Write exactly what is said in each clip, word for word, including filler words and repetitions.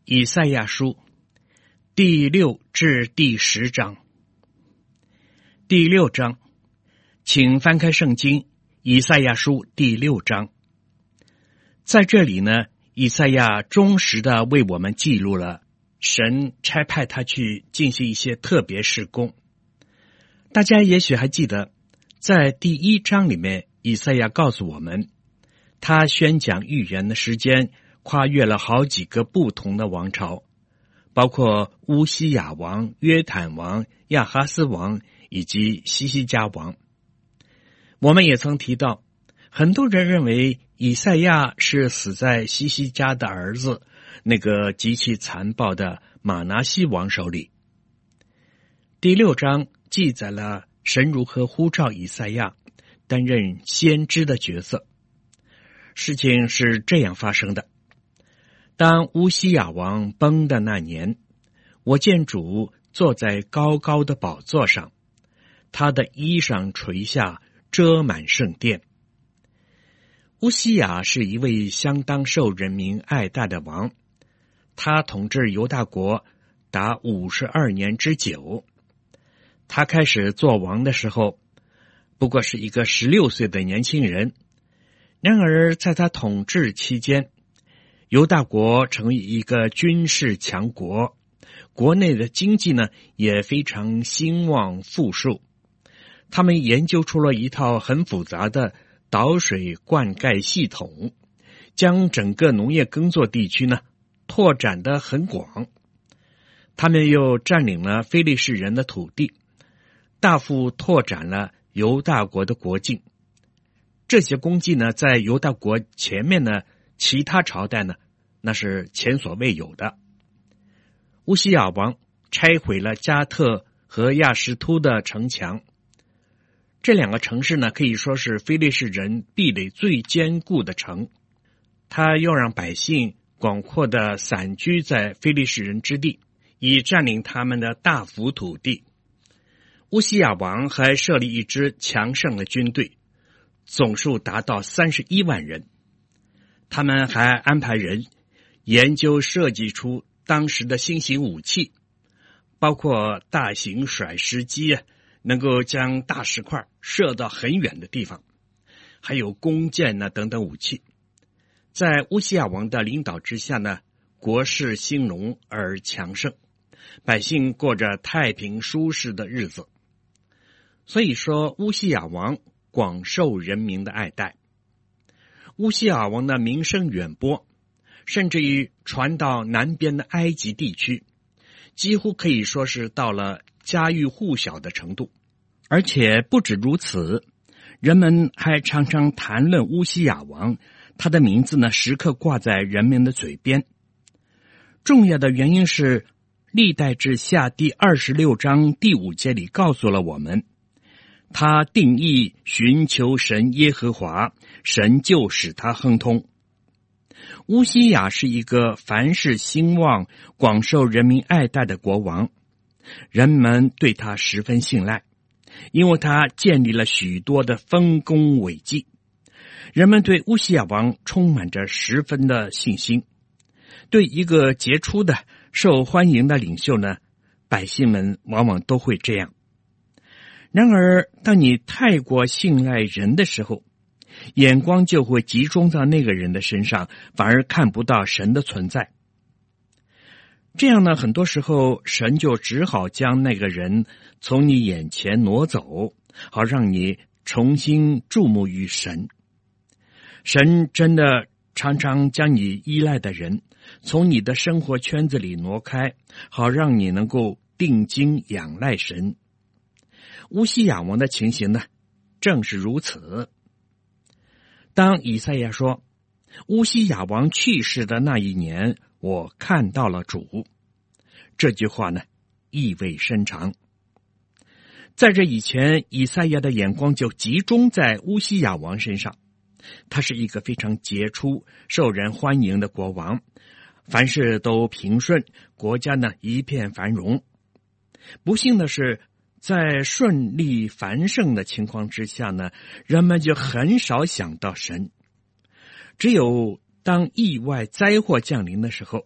以赛亚书第六至第十章。第六章，请翻开圣经以赛亚书第六章。在这里呢，以赛亚忠实的为我们记录了神差派他去进行一些特别事工。大家也许还记得，在第一章里面，以赛亚告诉我们，他宣讲预言的时间跨越了好几个不同的王朝，包括乌西雅王、约坦王、亚哈斯王以及西西家王。我们也曾提到，很多人认为以赛亚是死在西西家的儿子那个极其残暴的马拿西王手里。第六章记载了神如何呼召以赛亚担任先知的角色。事情是这样发生的：当乌西雅王崩的那年，我见主坐在高高的宝座上，他的衣裳垂下，遮满圣殿。乌西雅是一位相当受人民爱戴的王，他统治犹大国达五十二年之久。他开始做王的时候，不过是一个十六岁的年轻人。然而在他统治期间，犹大国成为一个军事强国，国内的经济呢也非常兴旺富庶。他们研究出了一套很复杂的导水灌溉系统，将整个农业耕作地区呢拓展得很广。他们又占领了非利士人的土地，大幅拓展了犹大国的国境。这些功绩呢，在犹大国前面呢，其他朝代呢，那是前所未有的。乌西雅王拆毁了加特和亚什突的城墙，这两个城市呢，可以说是非利士人壁垒最坚固的城。他又让百姓广阔的散居在非利士人之地，以占领他们的大幅土地。乌西雅王还设立一支强盛的军队，总数达到三十一万人。他们还安排人研究设计出当时的新型武器，包括大型甩石机，能够将大石块射到很远的地方，还有弓箭啊等等武器。在乌西雅王的领导之下呢，国势兴隆而强盛，百姓过着太平舒适的日子。所以说，乌西雅王广受人民的爱戴。乌西雅王的名声远播，甚至于传到南边的埃及地区，几乎可以说是到了家喻户晓的程度。而且不止如此，人们还常常谈论乌西雅王，他的名字呢时刻挂在人们的嘴边。重要的原因是历代志下第二十六章第五节里告诉了我们，他定义寻求神耶和华，神就使他亨通。乌西雅是一个凡事兴旺、广受人民爱戴的国王，人们对他十分信赖，因为他建立了许多的丰功伟绩。人们对乌西雅王充满着十分的信心。对一个杰出的、受欢迎的领袖呢，百姓们往往都会这样。然而当你太过信赖人的时候，眼光就会集中在那个人的身上，反而看不到神的存在。这样呢，很多时候神就只好将那个人从你眼前挪走，好让你重新注目于神。神真的常常将你依赖的人从你的生活圈子里挪开，好让你能够定睛仰赖神。乌西雅王的情形呢，正是如此。当以赛亚说乌西雅王去世的那一年，我看到了主，这句话呢意味深长。在这以前，以赛亚的眼光就集中在乌西雅王身上。他是一个非常杰出、受人欢迎的国王，凡事都平顺，国家呢一片繁荣。不幸的是，在顺利繁盛的情况之下呢，人们就很少想到神。只有当意外灾祸降临的时候，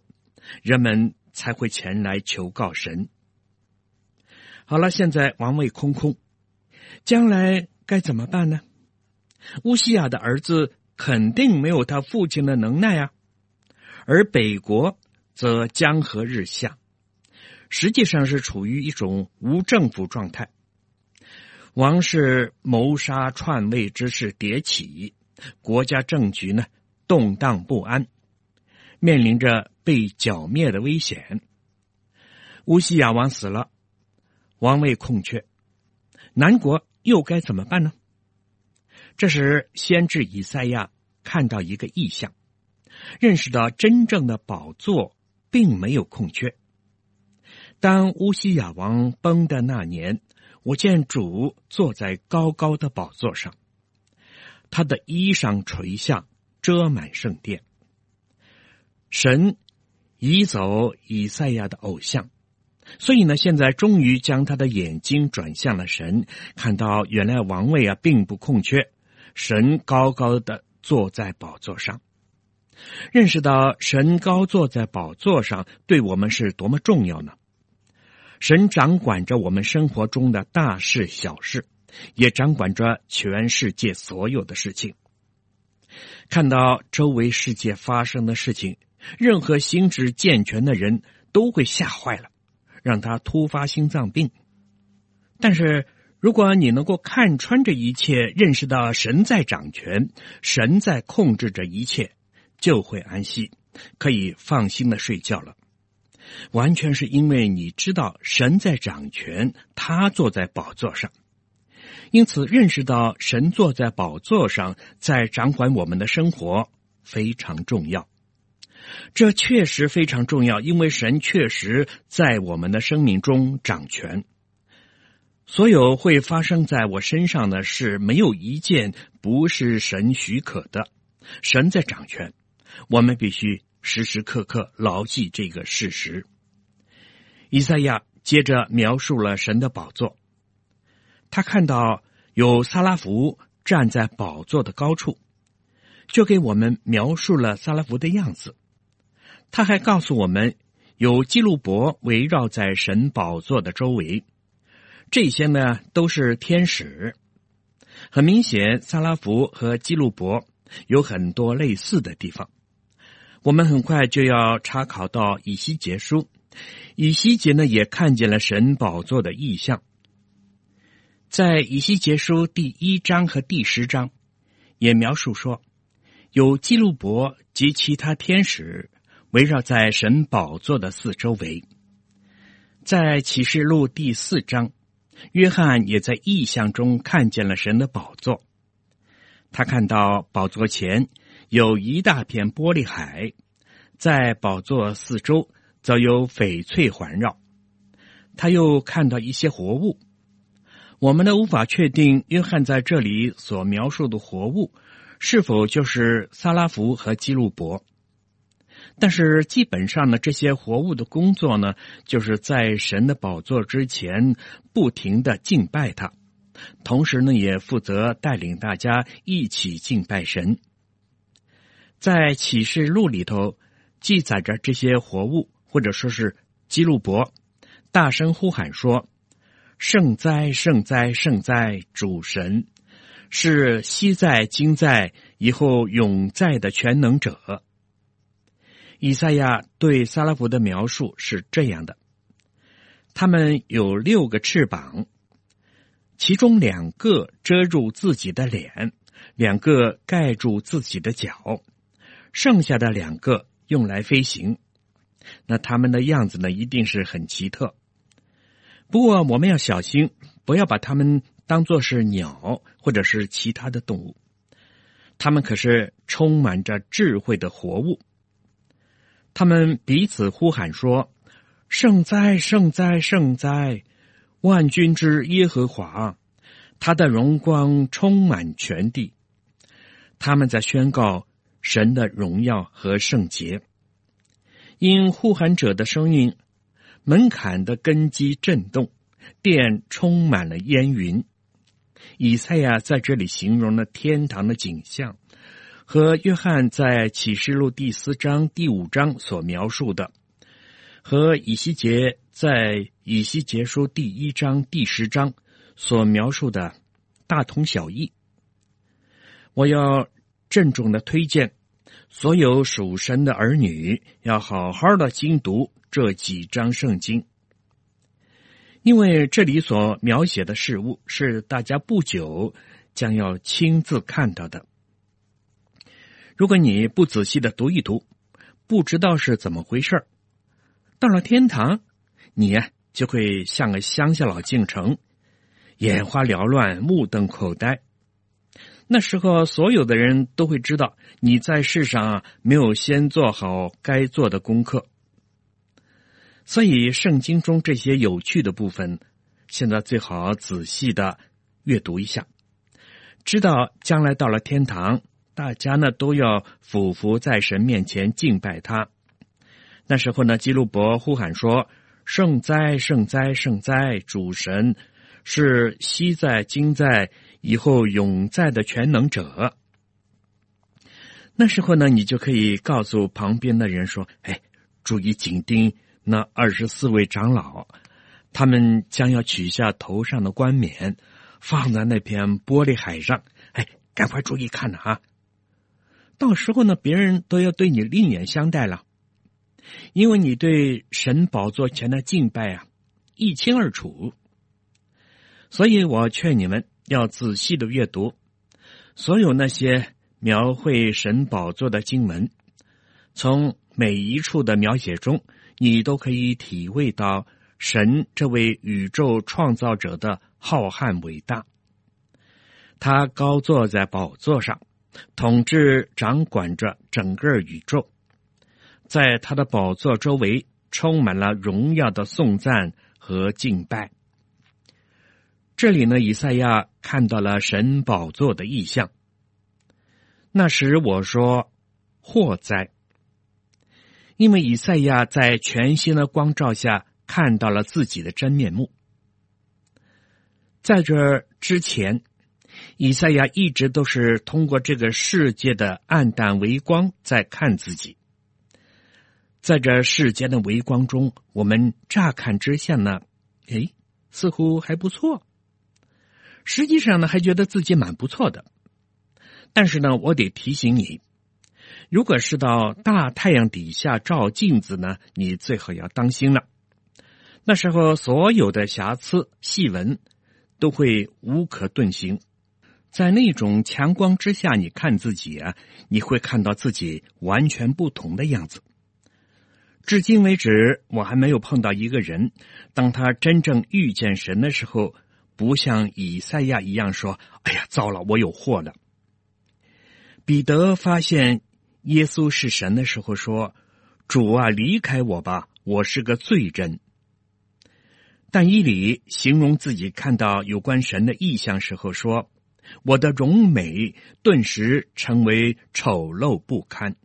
人们才会前来求告神。好了，现在王位空空，将来该怎么办呢？乌西雅的儿子肯定没有他父亲的能耐啊，而北国则江河日下，实际上是处于一种无政府状态。王室谋杀篡位之事迭起，国家政局呢动荡不安，面临着被剿灭的危险。乌西雅王死了，王位空缺，南国又该怎么办呢？这时先知以赛亚看到一个异象，认识到真正的宝座并没有空缺。当乌西雅王崩的那年，我见主坐在高高的宝座上，他的衣裳垂下，遮满圣殿。神移走以赛亚的偶像，所以呢，现在终于将他的眼睛转向了神，看到原来王位啊并不空缺，神高高的坐在宝座上。认识到神高坐在宝座上对我们是多么重要呢？神掌管着我们生活中的大事小事，也掌管着全世界所有的事情。看到周围世界发生的事情，任何心智健全的人都会吓坏了，让他突发心脏病。但是如果你能够看穿这一切，认识到神在掌权，神在控制着一切，就会安息，可以放心的睡觉了。完全是因为你知道神在掌权，他坐在宝座上。因此认识到神坐在宝座上，在掌管我们的生活非常重要。这确实非常重要，因为神确实在我们的生命中掌权。所有会发生在我身上的事，没有一件不是神许可的。神在掌权，我们必须时时刻刻牢记这个事实。以赛亚接着描述了神的宝座，他看到有撒拉弗站在宝座的高处，就给我们描述了撒拉弗的样子。他还告诉我们有基路伯围绕在神宝座的周围，这些呢都是天使。很明显，撒拉弗和基路伯有很多类似的地方。我们很快就要查考到以西结书，以西结呢也看见了神宝座的异象。在以西结书第一章和第十章也描述说，有基路伯及其他天使围绕在神宝座的四周围。在启示录第四章，约翰也在异象中看见了神的宝座。他看到宝座前有一大片玻璃海，在宝座四周则有翡翠环绕。他又看到一些活物，我们呢无法确定约翰在这里所描述的活物是否就是撒拉弗和基路伯，但是基本上呢，这些活物的工作呢，就是在神的宝座之前不停的敬拜他，同时呢，也负责带领大家一起敬拜神。在启示录里头记载着这些活物，或者说是基路伯，大声呼喊说：圣哉，圣哉，圣哉，主神，是昔在、今在、以后永在的全能者。以赛亚对撒拉弗的描述是这样的：他们有六个翅膀，其中两个遮住自己的脸，两个盖住自己的脚，剩下的两个用来飞行。那他们的样子呢，一定是很奇特。不过我们要小心，不要把它们当作是鸟或者是其他的动物，它们可是充满着智慧的活物。他们彼此呼喊说：圣哉，圣哉，圣哉，万军之耶和华，他的荣光充满全地。他们在宣告神的荣耀和圣洁。因呼喊者的声音，门槛的根基震动，殿充满了烟云。以赛亚在这里形容了天堂的景象，和约翰在启示录第四章、第五章所描述的和以西结在以西结书第一章第十章所描述的大同小异。我要郑重的推荐所有属神的儿女要好好的精读这几章圣经，因为这里所描写的事物是大家不久将要亲自看到的。如果你不仔细的读一读，不知道是怎么回事，到了天堂，你呀、啊、就会像个乡下老进城，眼花缭乱，目瞪口呆。那时候所有的人都会知道你在世上没有先做好该做的功课。所以圣经中这些有趣的部分，现在最好仔细的阅读一下，知道将来到了天堂，大家呢都要俯伏在神面前敬拜他。那时候呢，基路伯呼喊说：圣哉，圣哉，圣哉，主神是昔在、今在、以后永在的全能者。那时候呢，你就可以告诉旁边的人说：哎，注意紧盯那二十四位长老，他们将要取下头上的冠冕，放在那片玻璃海上。哎，赶快注意看呐啊！到时候呢，别人都要对你另眼相待了，因为你对神宝座前的敬拜啊一清二楚。所以我劝你们要仔细的阅读所有那些描绘神宝座的经文，从每一处的描写中，你都可以体会到神这位宇宙创造者的浩瀚伟大。他高坐在宝座上，统治掌管着整个宇宙，在他的宝座周围充满了荣耀的颂赞和敬拜。这里呢，以赛亚看到了神宝座的意象。那时我说：祸哉！因为以赛亚在全新的光照下看到了自己的真面目。在这之前，以赛亚一直都是通过这个世界的暗淡微光在看自己。在这世间的微光中，我们乍看之下呢，诶，似乎还不错。实际上呢，还觉得自己蛮不错的。但是呢，我得提醒你，如果是到大太阳底下照镜子呢，你最好要当心了。那时候所有的瑕疵细纹都会无可遁形。在那种强光之下，你看自己啊，你会看到自己完全不同的样子。至今为止，我还没有碰到一个人，当他真正遇见神的时候，不像以赛亚一样说：哎呀，糟了，我有祸了。彼得发现耶稣是神的时候说：主啊，离开我吧，我是个罪人。但以理形容自己看到有关神的异象时候说：我的荣美顿时成为丑陋不堪。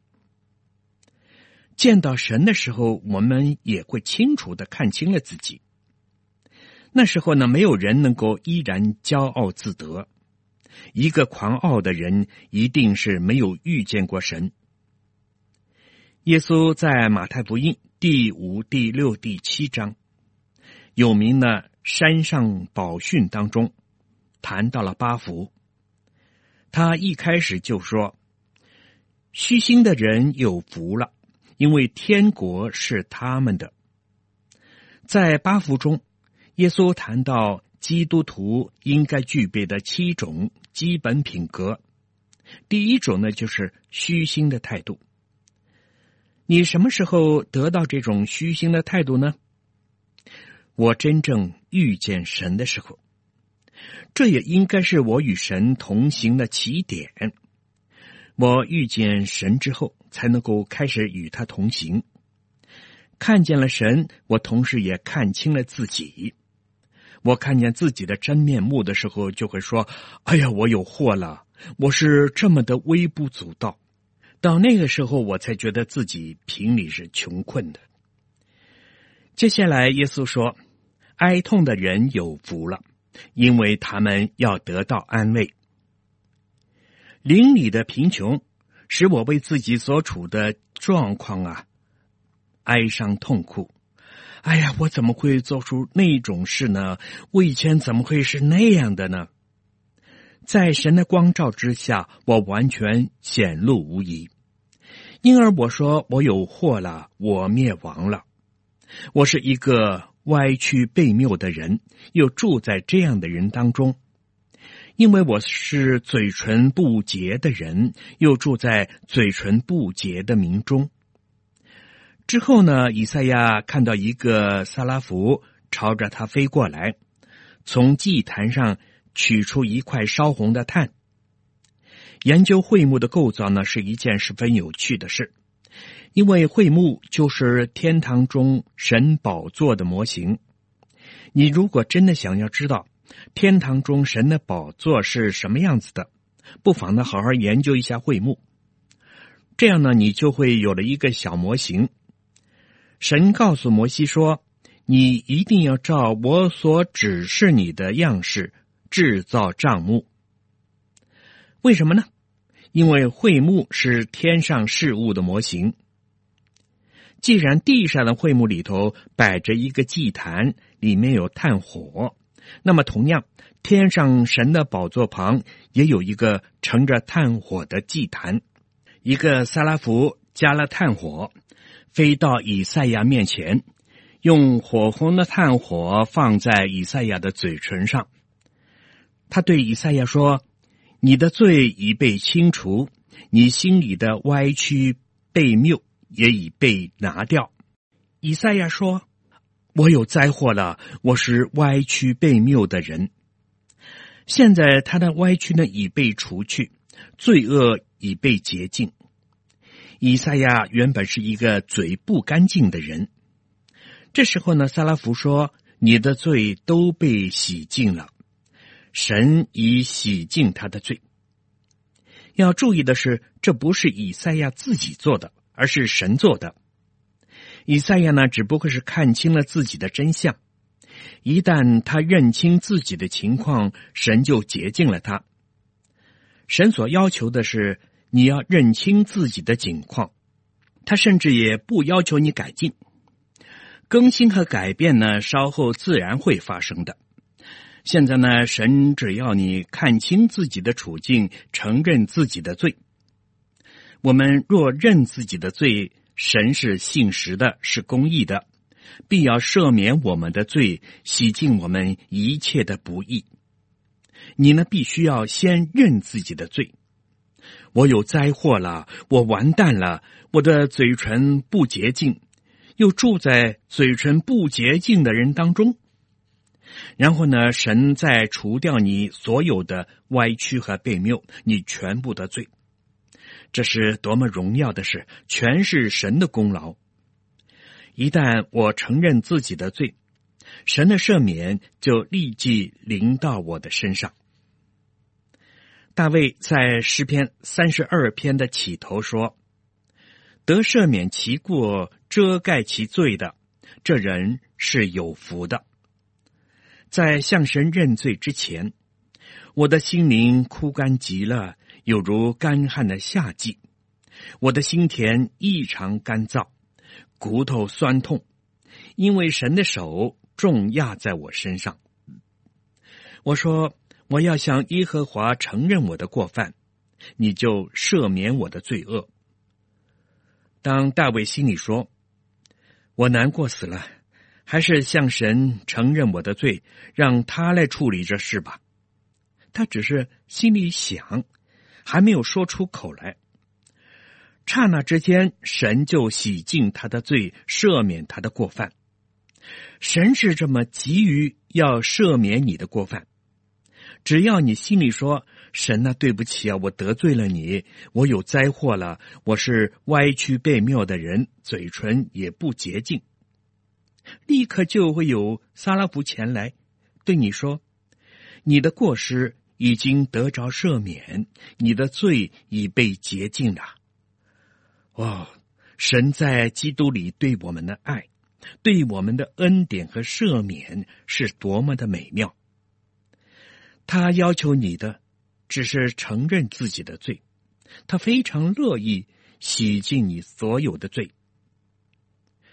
见到神的时候，我们也会清楚地看清了自己。那时候呢，没有人能够依然骄傲自得。一个狂傲的人一定是没有遇见过神。耶稣在马太福音第五、第六、第七章有名的山上宝训当中谈到了八福。他一开始就说：虚心的人有福了，因为天国是他们的。在八福中，耶稣谈到基督徒应该具备的七种基本品格。第一种呢，就是虚心的态度。你什么时候得到这种虚心的态度呢？我真正遇见神的时候，这也应该是我与神同行的起点。我遇见神之后，才能够开始与他同行。看见了神，我同时也看清了自己。我看见自己的真面目的时候，就会说：哎呀，我有祸了，我是这么的微不足道。到那个时候，我才觉得自己平里是穷困的。接下来耶稣说：哀痛的人有福了，因为他们要得到安慰。灵里的贫穷使我为自己所处的状况啊哀伤痛苦， 哎呀，我怎么会做出那种事呢？我以前怎么会是那样的呢？在神的光照之下，我完全显露无遗。因而我说，我有祸了，我灭亡了。我是一个歪曲悖谬的人，又住在这样的人当中。因为我是嘴唇不洁的人，又住在嘴唇不洁的民中。之后呢，以赛亚看到一个撒拉弗朝着他飞过来，从祭坛上取出一块烧红的炭。研究会幕的构造呢，是一件十分有趣的事，因为会幕就是天堂中神宝座的模型。你如果真的想要知道天堂中神的宝座是什么样子的，不妨呢好好研究一下会幕。这样呢，你就会有了一个小模型。神告诉摩西说，你一定要照我所指示你的样式制造帐幕。为什么呢？因为会幕是天上事物的模型。既然地上的会幕里头摆着一个祭坛，里面有炭火，那么同样，天上神的宝座旁也有一个盛着炭火的祭坛。一个撒拉弗加了炭火，飞到以赛亚面前，用火红的炭火放在以赛亚的嘴唇上。他对以赛亚说，你的罪已被清除，你心里的歪曲悖谬也已被拿掉。以赛亚说，我有灾祸了，我是歪曲悖谬的人。现在他的歪曲呢已被除去，罪恶已被洁净。以赛亚原本是一个嘴不干净的人，这时候呢，撒拉弗说，你的罪都被洗净了，神已洗净他的罪。要注意的是，这不是以赛亚自己做的，而是神做的。以赛亚呢，只不过是看清了自己的真相。一旦他认清自己的情况，神就洁净了他。神所要求的是，你要认清自己的境况。他甚至也不要求你改进。更新和改变呢，稍后自然会发生的。现在呢，神只要你看清自己的处境，承认自己的罪。我们若认自己的罪，神是信实的，是公义的，必要赦免我们的罪，洗净我们一切的不义。你呢，必须要先认自己的罪。我有灾祸了，我完蛋了，我的嘴唇不洁净，又住在嘴唇不洁净的人当中。然后呢，神再除掉你所有的歪曲和悖谬，你全部的罪。这是多么荣耀的事，全是神的功劳。一旦我承认自己的罪，神的赦免就立即临到我的身上。大卫在诗篇三十二篇的起头说，得赦免其过，遮盖其罪的，这人是有福的。在向神认罪之前，我的心灵枯干极了，有如干旱的夏季。我的心田异常干燥，骨头酸痛，因为神的手重压在我身上。我说，我要向耶和华承认我的过犯，你就赦免我的罪恶。当大卫心里说，我难过死了，还是向神承认我的罪，让他来处理这事吧。他只是心里想，还没有说出口来。刹那之间，神就洗净他的罪，赦免他的过犯。神是这么急于要赦免你的过犯。只要你心里说，神啊，对不起啊，我得罪了你，我有灾祸了，我是歪曲悖谬的人，嘴唇也不洁净，立刻就会有撒拉弗前来对你说，你的过失已经得着赦免，你的罪已被洁净了。哦，神在基督里对我们的爱，对我们的恩典和赦免是多么的美妙。他要求你的只是承认自己的罪，他非常乐意洗净你所有的罪。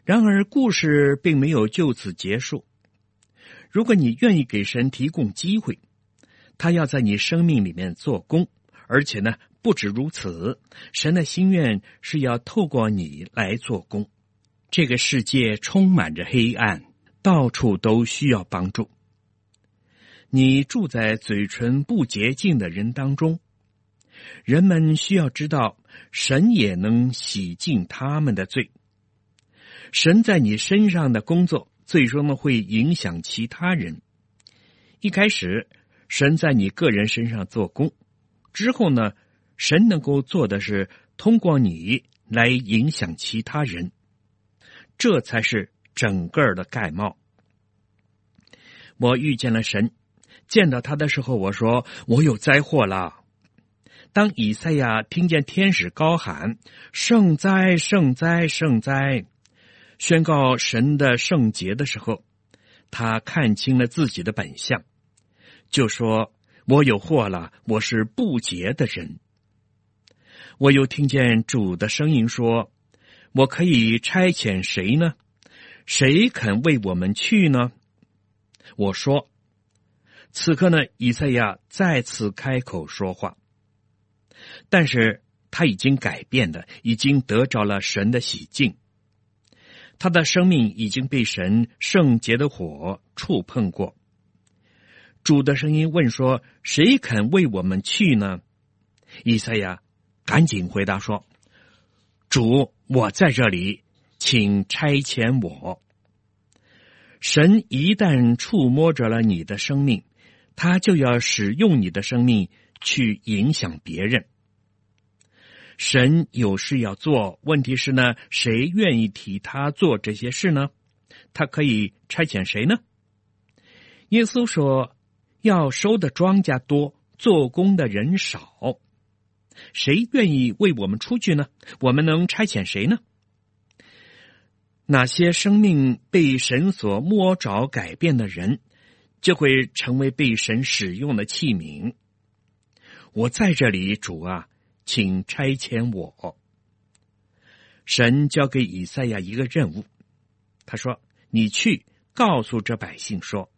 然而故事并没有就此结束。如果你愿意给神提供机会，他要在你生命里面做工，而且呢，不止如此，神的心愿是要透过你来做工。这个世界充满着黑暗，到处都需要帮助。你住在嘴唇不洁净的人当中，人们需要知道，神也能洗净他们的罪。神在你身上的工作，最终呢会影响其他人。一开始，神在你个人身上做工，之后呢，神能够做的是通过你来影响其他人，这才是整个的概貌。我遇见了神，见到他的时候，我说我有灾祸了。当以赛亚听见天使高喊圣哉圣哉圣哉，宣告神的圣洁的时候，他看清了自己的本相，就说我有祸了，我是不洁的人。我又听见主的声音说，我可以差遣谁呢？谁肯为我们去呢？我说，此刻呢，以赛亚再次开口说话，但是他已经改变了，已经得着了神的洗净，他的生命已经被神圣洁的火触碰过。主的声音问说，谁肯为我们去呢？以赛亚赶紧回答说，主，我在这里，请差遣我。神一旦触摸着了你的生命，他就要使用你的生命去影响别人。神有事要做，问题是呢，谁愿意替他做这些事呢？他可以差遣谁呢？耶稣说，要收的庄稼多，做工的人少，谁愿意为我们出去呢？我们能差遣谁呢？哪些生命被神所摸着改变的人，就会成为被神使用的器皿。我在这里，主啊，请差遣我。神交给以赛亚一个任务，他说，你去告诉这百姓说。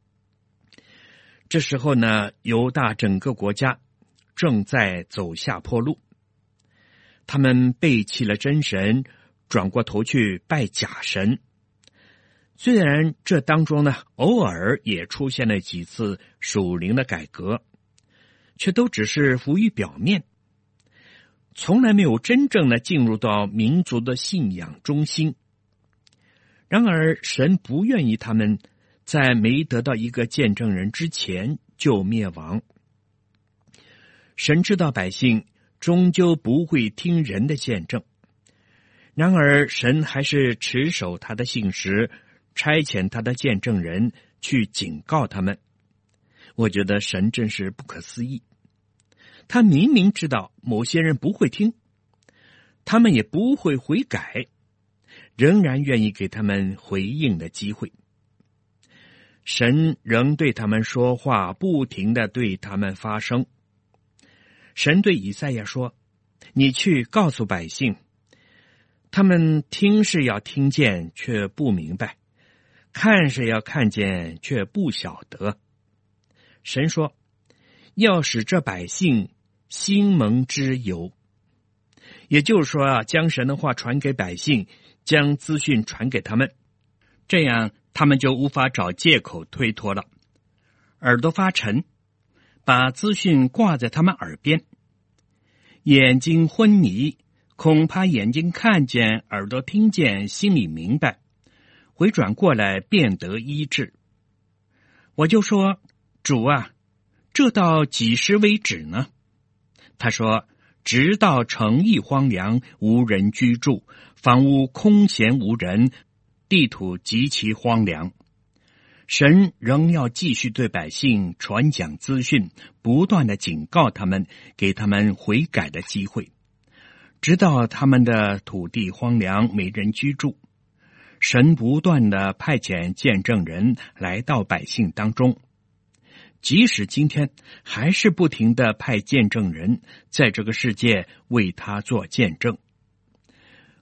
这时候呢，犹大整个国家正在走下坡路，他们背弃了真神，转过头去拜假神。虽然这当中呢，偶尔也出现了几次属灵的改革，却都只是浮于表面，从来没有真正的进入到民族的信仰中心。然而神不愿意他们在没得到一个见证人之前就灭亡。神知道百姓终究不会听人的见证，然而神还是持守他的信实，差遣他的见证人去警告他们。我觉得神真是不可思议，他明明知道某些人不会听，他们也不会悔改，仍然愿意给他们回应的机会。神仍对他们说话，不停地对他们发声。神对以赛亚说，你去告诉百姓，他们听是要听见，却不明白；看是要看见，却不晓得。神说，要使这百姓心蒙脂油，也就是说啊，将神的话传给百姓，将资讯传给他们，这样他们就无法找借口推脱了。耳朵发沉，把资讯挂在他们耳边，眼睛昏迷，恐怕眼睛看见，耳朵听见，心里明白，回转过来便得医治。我就说，主啊，这到几时为止呢？他说，直到城邑荒凉，无人居住，房屋空闲无人，地土极其荒凉。神仍要继续对百姓传讲资讯，不断的警告他们，给他们悔改的机会，直到他们的土地荒凉，没人居住。神不断的派遣见证人来到百姓当中，即使今天还是不停的派见证人在这个世界为他做见证。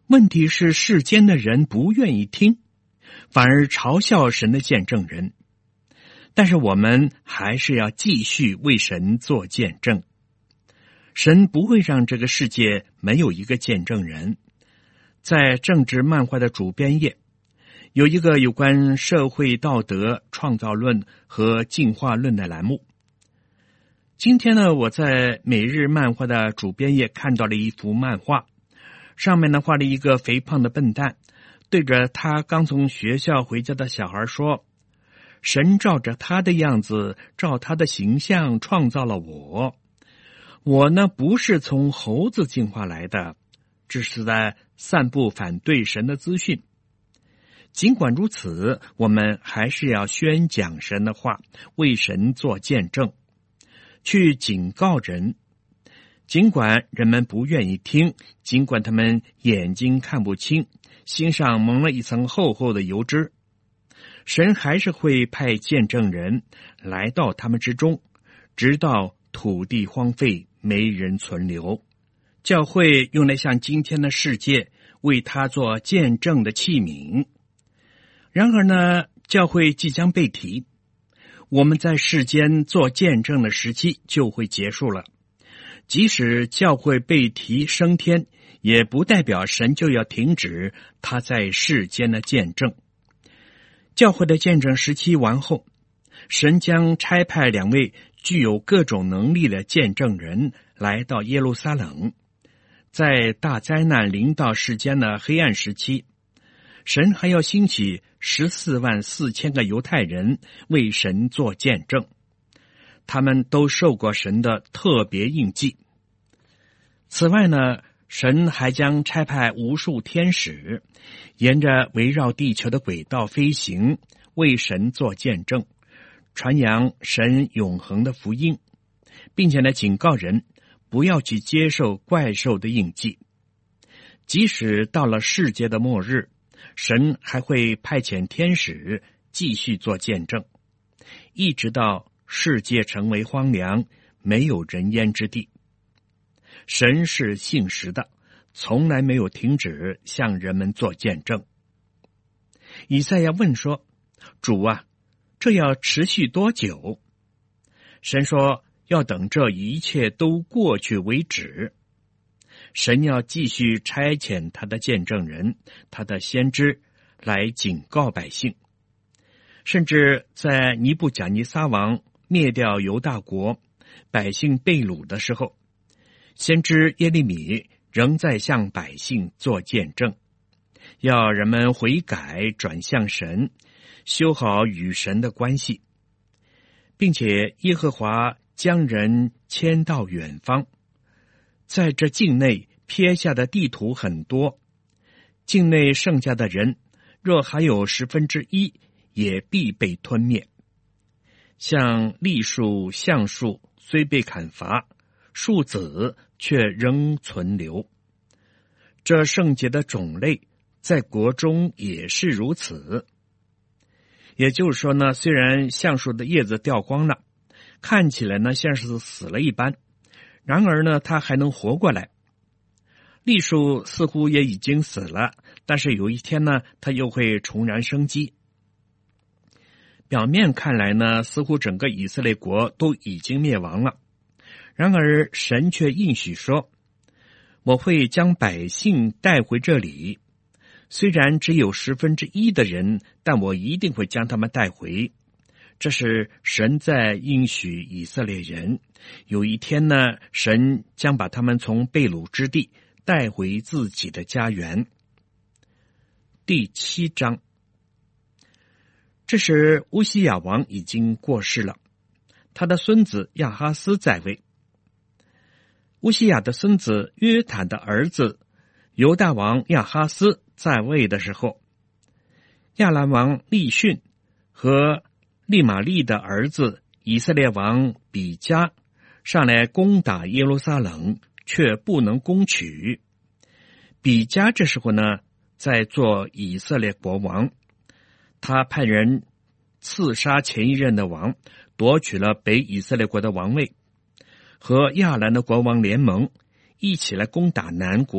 问题是世间的人不愿意听，反而嘲笑神的见证人。但是我们还是要继续为神做见证。神不会让这个世界没有一个见证人。在政治漫画的主编页，有一个有关社会道德、创造论和进化论的栏目。今天呢，我在每日漫画的主编页看到了一幅漫画，上面呢画了一个肥胖的笨蛋，对着他刚从学校回家的小孩说：神照着他的样子，照他的形象创造了我。我呢，不是从猴子进化来的，只是在散布反对神的资讯。尽管如此，我们还是要宣讲神的话，为神做见证，去警告人。尽管人们不愿意听，尽管他们眼睛看不清，心上蒙了一层厚厚的油脂，神还是会派见证人来到他们之中，直到土地荒废，没人存留。教会用来向今天的世界为他做见证的器皿。然而呢，教会即将被提，我们在世间做见证的时期就会结束了。即使教会被提升天，也不代表神就要停止他在世间的见证。教会的见证时期完后，神将差派两位具有各种能力的见证人来到耶路撒冷。在大灾难临到世间的黑暗时期，神还要兴起十四万四千个犹太人为神做见证，他们都受过神的特别印记。此外呢，神还将差派无数天使，沿着围绕地球的轨道飞行，为神做见证，传扬神永恒的福音，并且呢，警告人不要去接受怪兽的印记。即使到了世界的末日，神还会派遣天使继续做见证，一直到世界成为荒凉，没有人烟之地。神是信实的，从来没有停止向人们做见证。以赛亚问说：主啊，这要持续多久？神说：要等这一切都过去为止。神要继续差遣他的见证人，他的先知来警告百姓。甚至在尼布甲尼撒王灭掉犹大国，百姓被掳的时候，先知耶利米仍在向百姓做见证，要人们悔改，转向神，修好与神的关系，并且耶和华将人迁到远方。在这境内撇下的地图很多，境内剩下的人若还有十分之一，也必被吞灭。像栗树、橡树虽被砍伐，树子却仍存留。这圣洁的种类在国中也是如此。也就是说呢，虽然橡树的叶子掉光了，看起来呢像是死了一般，然而呢它还能活过来。栗树似乎也已经死了，但是有一天呢它又会重燃生机。表面看来呢，似乎整个以色列国都已经灭亡了，然而神却应许说：我会将百姓带回这里，虽然只有十分之一的人，但我一定会将他们带回。这是神在应许以色列人，有一天呢，神将把他们从被掳之地带回自己的家园。第七章。这时乌西雅王已经过世了，他的孙子亚哈斯在位。乌西雅的孙子约坦的儿子犹大王亚哈斯在位的时候，亚兰王利逊和利玛利的儿子以色列王比加上来攻打耶路撒冷，却不能攻取。比加这时候呢，在做以色列国王，他派人刺杀前一任的王，夺取了北以色列国的王位，和亚兰的国王联盟，一起来攻打南国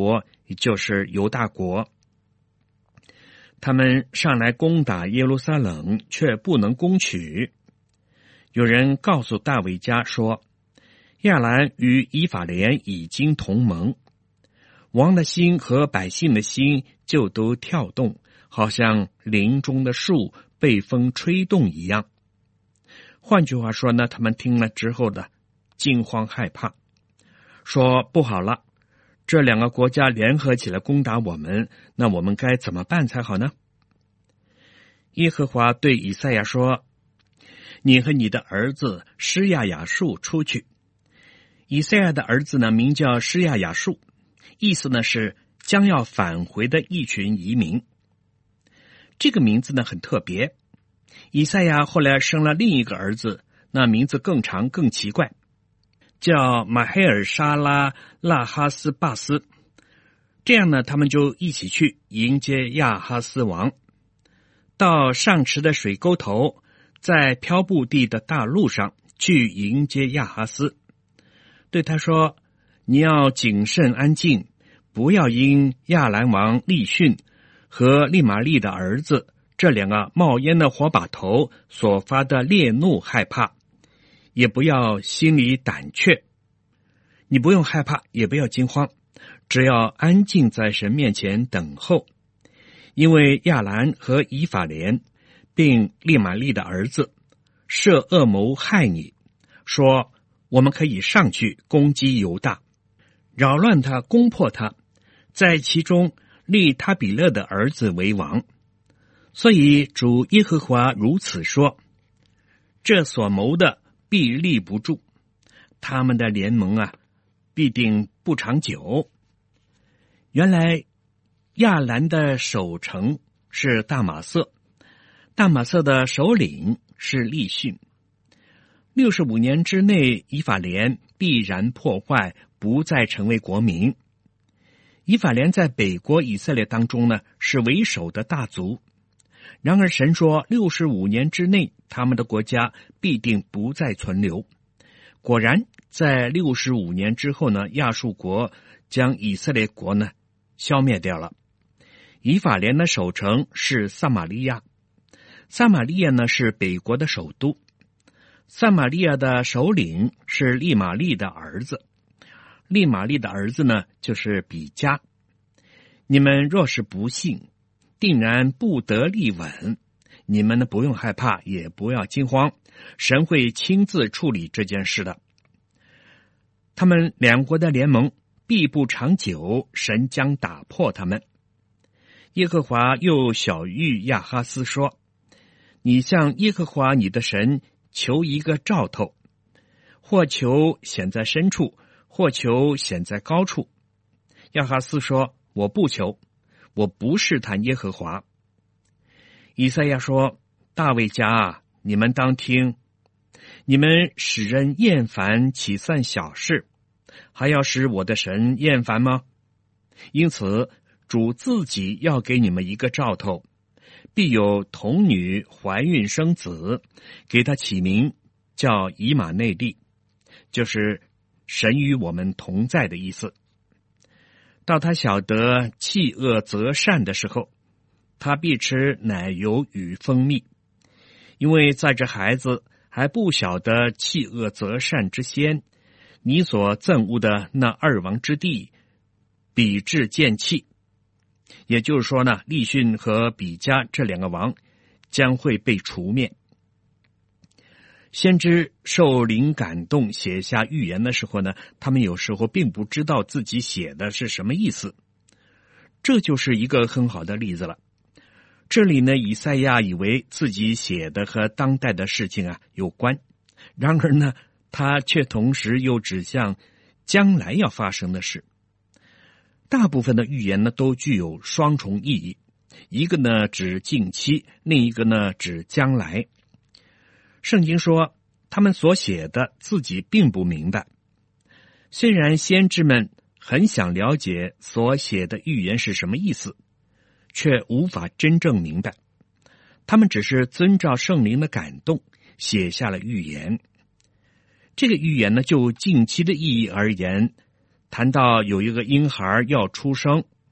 也就是犹大国。他们上来攻打耶路撒冷，却不能攻取。有人告诉大卫家说，亚兰与以法莲已经同盟，王的心和百姓的心就都跳动，好像林中的树被风吹动一样。换句话说呢，他们听了之后的惊慌害怕，说不好了，这两个国家联合起来攻打我们，那我们该怎么办才好呢？耶和华对以赛亚说，你和你的儿子施亚雅述出去。以赛亚的儿子呢，名叫施亚雅述，意思呢是将要返回的一群移民。这个名字呢很特别。以赛亚后来生了另一个儿子，那名字更长更奇怪，叫马黑尔沙拉拉哈斯巴斯。这样呢，他们就一起去迎接亚哈斯王，到上池的水沟头，在漂布地的大路上去迎接亚哈斯，对他说，你要谨慎安静，不要因亚兰王利逊和利玛利的儿子这两个冒烟的火把头所发的烈怒害怕，也不要心里胆怯。你不用害怕，也不要惊慌，只要安静在神面前等候。因为亚兰和以法莲并利玛利的儿子设恶谋害你，说我们可以上去攻击犹大，扰乱他，攻破他，在其中立他比勒的儿子为王。所以主耶和华如此说，这所谋的必立不住，他们的联盟啊，必定不长久。原来亚兰的守城是大马色，大马色的首领是利逊。六十五年之内，以法莲必然破坏，不再成为国民。以法莲在北国以色列当中呢，是为首的大族。然而神说，六十五年之内，他们的国家必定不再存留。果然，在六十五年之后呢，亚述国将以色列国呢消灭掉了。以法莲的守城是撒玛利亚，撒玛利亚呢是北国的首都。撒玛利亚的首领是利玛利的儿子，利玛利的儿子呢就是比加。你们若是不信，定然不得立稳。你们呢不用害怕，也不要惊慌，神会亲自处理这件事的。他们两国的联盟必不长久，神将打破他们。耶和华又晓谕亚哈斯说，你向耶和华你的神求一个兆头，或求显在深处，或求显在高处。亚哈斯说，我不求，我不试探耶和华。以赛亚说，大卫家啊，你们当听，你们使人厌烦岂算小事，还要使我的神厌烦吗？因此主自己要给你们一个兆头，必有童女怀孕生子，给他起名叫以马内利，就是神与我们同在的意思。到他晓得弃恶择善的时候，他必吃奶油与蜂蜜，因为在这孩子还不晓得弃恶择善之先，你所憎恶的那二王之地必至见弃。也就是说呢，利逊和比加这两个王将会被除灭。先知受灵感动写下预言的时候呢，他们有时候并不知道自己写的是什么意思，这就是一个很好的例子了。这里呢，以赛亚以为自己写的和当代的事情啊有关，然而呢，他却同时又指向将来要发生的事。大部分的预言呢都具有双重意义，一个呢指近期，另一个呢指将来。圣经说，他们所写的自己并不明白。虽然先知们很想了解所写的预言是什么意思，却无法真正明白。他们只是遵照圣灵的感动写下了预言。这个预言呢，就近期的意义而言，谈到有一个婴孩要出生，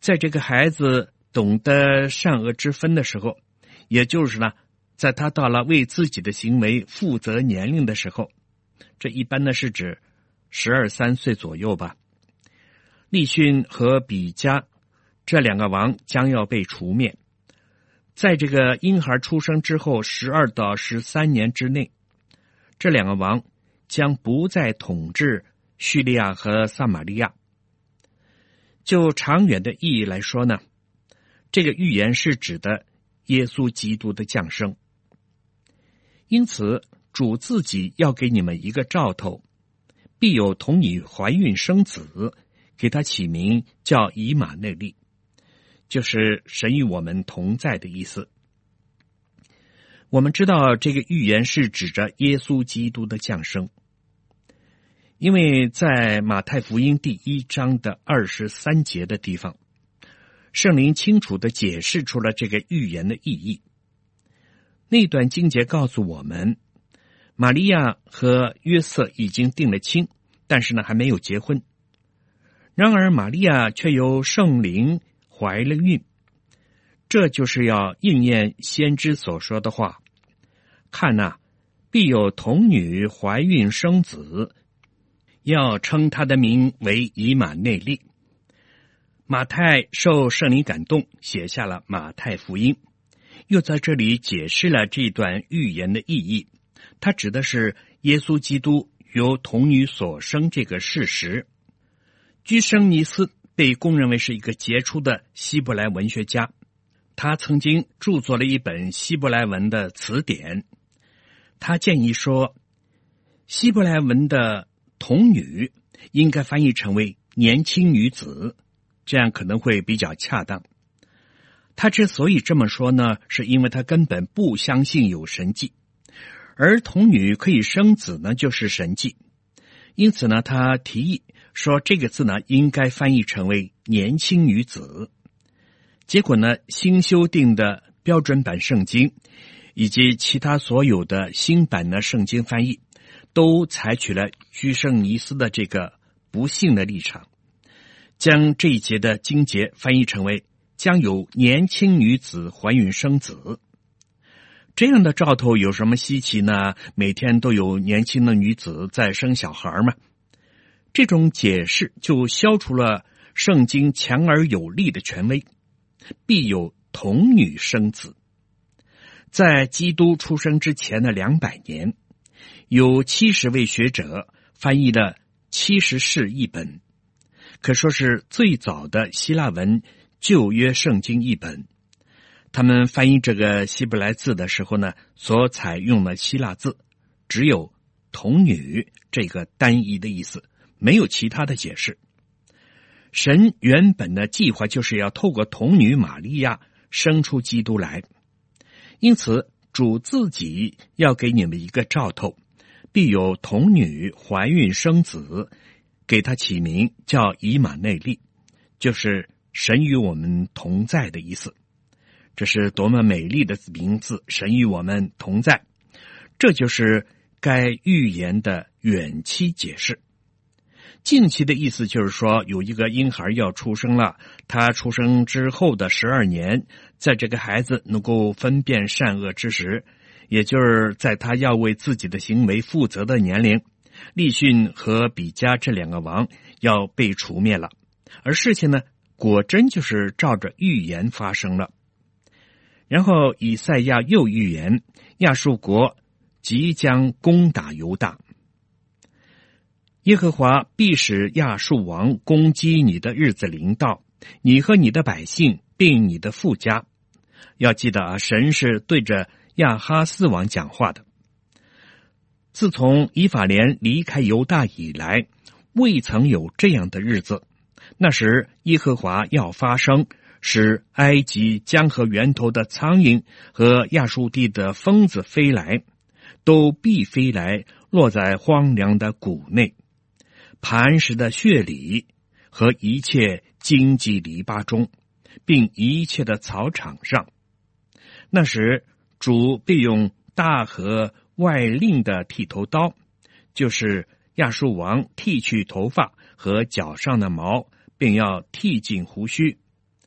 在这个孩子懂得善恶之分的时候，也就是呢，在他到了为自己的行为负责年龄的时候，这一般呢是指十二三岁左右吧。利逊和比加这两个王将要被除灭，在这个婴孩出生之后十二到十三年之内，这两个王将不再统治叙利亚和撒玛利亚。就长远的意义来说呢，这个预言是指的耶稣基督的降生。因此，主自己要给你们一个兆头，必有童女怀孕生子，给他起名叫以马内利，就是神与我们同在的意思。我们知道这个预言是指着耶稣基督的降生，因为在马太福音第一章的二十三节的地方，圣灵清楚地解释出了这个预言的意义。那段经节告诉我们，玛利亚和约瑟已经定了亲，但是呢还没有结婚。然而玛利亚却由圣灵怀了孕，这就是要应验先知所说的话，看哪，必有童女怀孕生子，要称他的名为以马内利。马太受圣灵感动，写下了马太福音，又在这里解释了这段预言的意义。它指的是耶稣基督由童女所生这个事实。居生尼斯被公认为是一个杰出的希伯来文学家，他曾经著作了一本希伯来文的词典。他建议说，希伯来文的童女应该翻译成为年轻女子，这样可能会比较恰当。他之所以这么说呢，是因为他根本不相信有神迹，而童女可以生子呢，就是神迹。因此呢，他提议说这个字呢应该翻译成为年轻女子。结果呢，新修订的标准版圣经以及其他所有的新版的圣经翻译都采取了居生尼斯的这个不幸的立场，将这一节的经节翻译成为将有年轻女子怀孕生子。这样的兆头有什么稀奇呢？每天都有年轻的女子在生小孩嘛。这种解释就消除了圣经强而有力的权威，必有童女生子。在基督出生之前的两百年，有七十位学者翻译了七十士译本，可说是最早的希腊文旧约圣经译本。他们翻译这个希伯来字的时候呢，所采用的希腊字只有童女这个单一的意思，没有其他的解释。神原本的计划就是要透过童女玛利亚生出基督来，因此主自己要给你们一个兆头，必有童女怀孕生子，给他起名叫以马内利，就是神与我们同在的意思。这是多么美丽的名字，神与我们同在。这就是该预言的远期解释。近期的意思就是说，有一个婴孩要出生了，他出生之后的十二年，在这个孩子能够分辨善恶之时，也就是在他要为自己的行为负责的年龄，利逊和比加这两个王要被除灭了。而事情呢，果真就是照着预言发生了。然后以赛亚又预言亚述国即将攻打犹大，耶和华必使亚述王攻击你的日子临到，你和你的百姓并你的父家。要记得啊，神是对着亚哈斯王讲话的。自从以法莲离开犹大以来，未曾有这样的日子。那时耶和华要发声，使埃及江河源头的苍蝇和亚述地的蜂子飞来，都必飞来，落在荒凉的谷内、磐石的穴里和一切荆棘篱笆中，并一切的草场上。那时主必用大河外令的剃头刀，就是亚述王剃去头发和脚上的毛，并要剃尽胡须，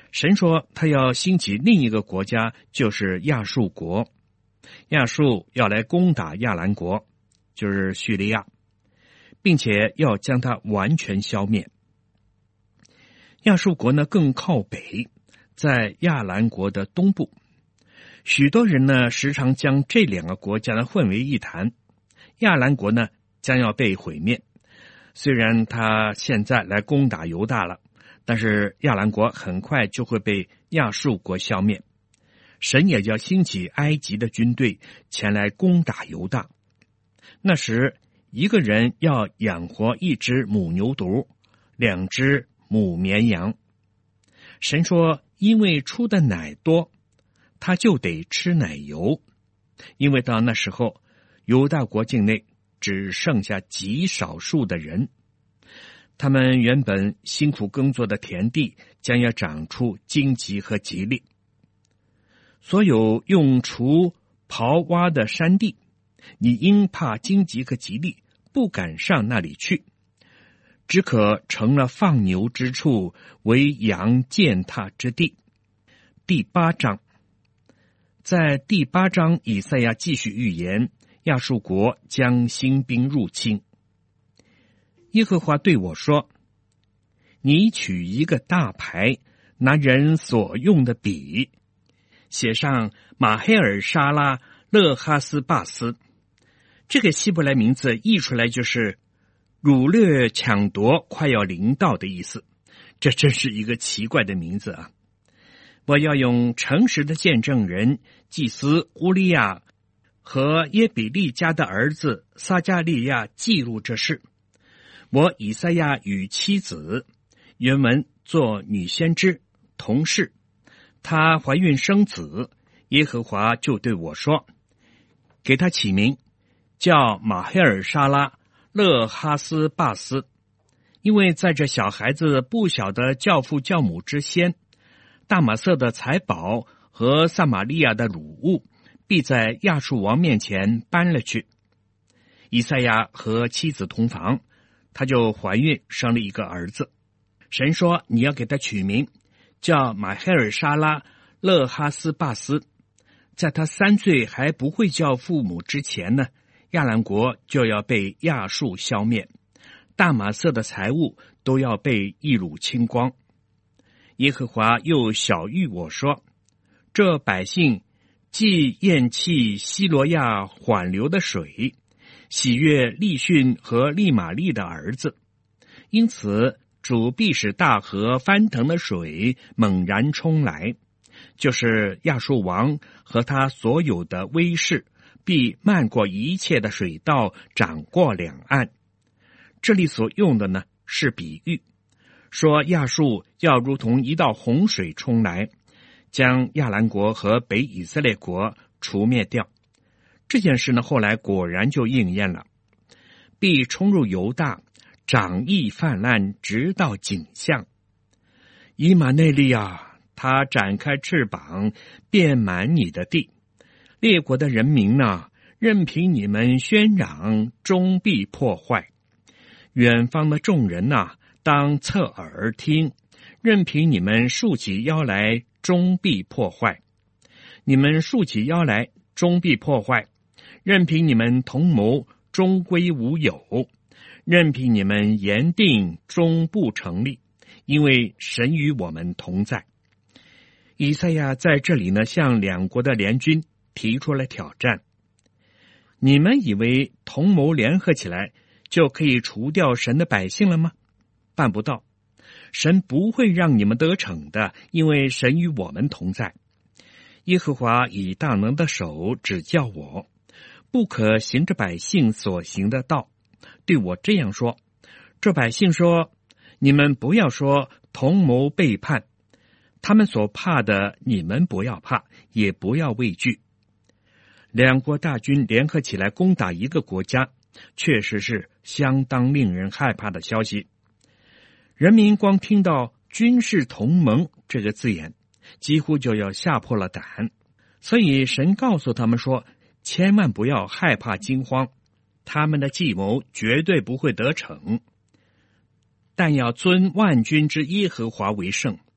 神说他要兴起另一个国家，就是亚述国。亚述要来攻打亚兰国，就是叙利亚，并且要将它完全消灭。亚述国呢更靠北，在亚兰国的东部。许多人呢时常将这两个国家呢混为一谈。亚兰国呢将要被毁灭，虽然他现在来攻打犹大了，但是亚兰国很快就会被亚述国消灭。神也要兴起埃及的军队前来攻打犹大。那时一个人要养活一只母牛犊，两只母绵羊。神说因为出的奶多，他就得吃奶油，因为到那时候犹大国境内只剩下极少数的人，他们原本辛苦耕作的田地将要长出荆棘和棘藜。所有用锄刨挖的山地，你因怕荆棘和棘藜，不敢上那里去，只可成了放牛之处，为羊践踏之地。第八章，在第八章，以赛亚继续预言亚述国将兴兵入侵。耶和华对我说：你取一个大牌，拿人所用的笔，写上马黑尔沙拉勒哈斯巴斯。这个希伯来名字译出来就是掳掠抢夺快要临到的意思。这真是一个奇怪的名字啊！我要用诚实的见证人祭司乌利亚和耶比利家的儿子撒加利亚记录这事。我以赛亚与妻子原文做女先知同事，她怀孕生子，耶和华就对我说，给她起名叫马黑尔沙拉勒哈斯巴斯，因为在这小孩子不晓得教父教母之先，大马色的财宝和撒玛利亚的掳物必在亚述王面前搬了去。以赛亚和妻子同房，他就怀孕生了一个儿子。神说你要给他取名叫马黑尔沙拉勒哈斯巴斯。在他三岁还不会叫父母之前呢，亚兰国就要被亚述消灭，大马色的财物都要被一掳清光。耶和华又晓谕我说，这百姓既厌弃希罗亚缓流的水，喜悦利逊和利玛利的儿子，因此主必使大河翻腾的水猛然冲来，就是亚述王和他所有的威势必漫过一切的水道，涨过两岸。这里所用的呢是比喻，说亚述要如同一道洪水冲来，将亚兰国和北以色列国除灭掉。这件事呢后来果然就应验了，必冲入犹大，长溢泛滥，直到颈项。以马内利啊，他展开翅膀，遍满你的地。列国的人民呢，任凭你们喧嚷，终必破坏。远方的众人呐，当侧耳听，任凭你们竖起腰来，终必破坏。你们竖起腰来，终必破坏。任凭你们同谋，终归无有。任凭你们言定，终不成立，因为神与我们同在。以赛亚在这里呢，向两国的联军提出了挑战。你们以为同谋联合起来就可以除掉神的百姓了吗？办不到，神不会让你们得逞的，因为神与我们同在。耶和华以大能的手指教我，不可行着百姓所行的道，对我这样说。这百姓说，你们不要说同谋背叛，他们所怕的你们不要怕，也不要畏惧。两国大军联合起来攻打一个国家，确实是相当令人害怕的消息。人民光听到军事同盟这个字眼，几乎就要吓破了胆。所以神告诉他们说，千万不要害怕惊慌，他们的计谋绝对不会得逞，但要尊万军之耶和华为圣，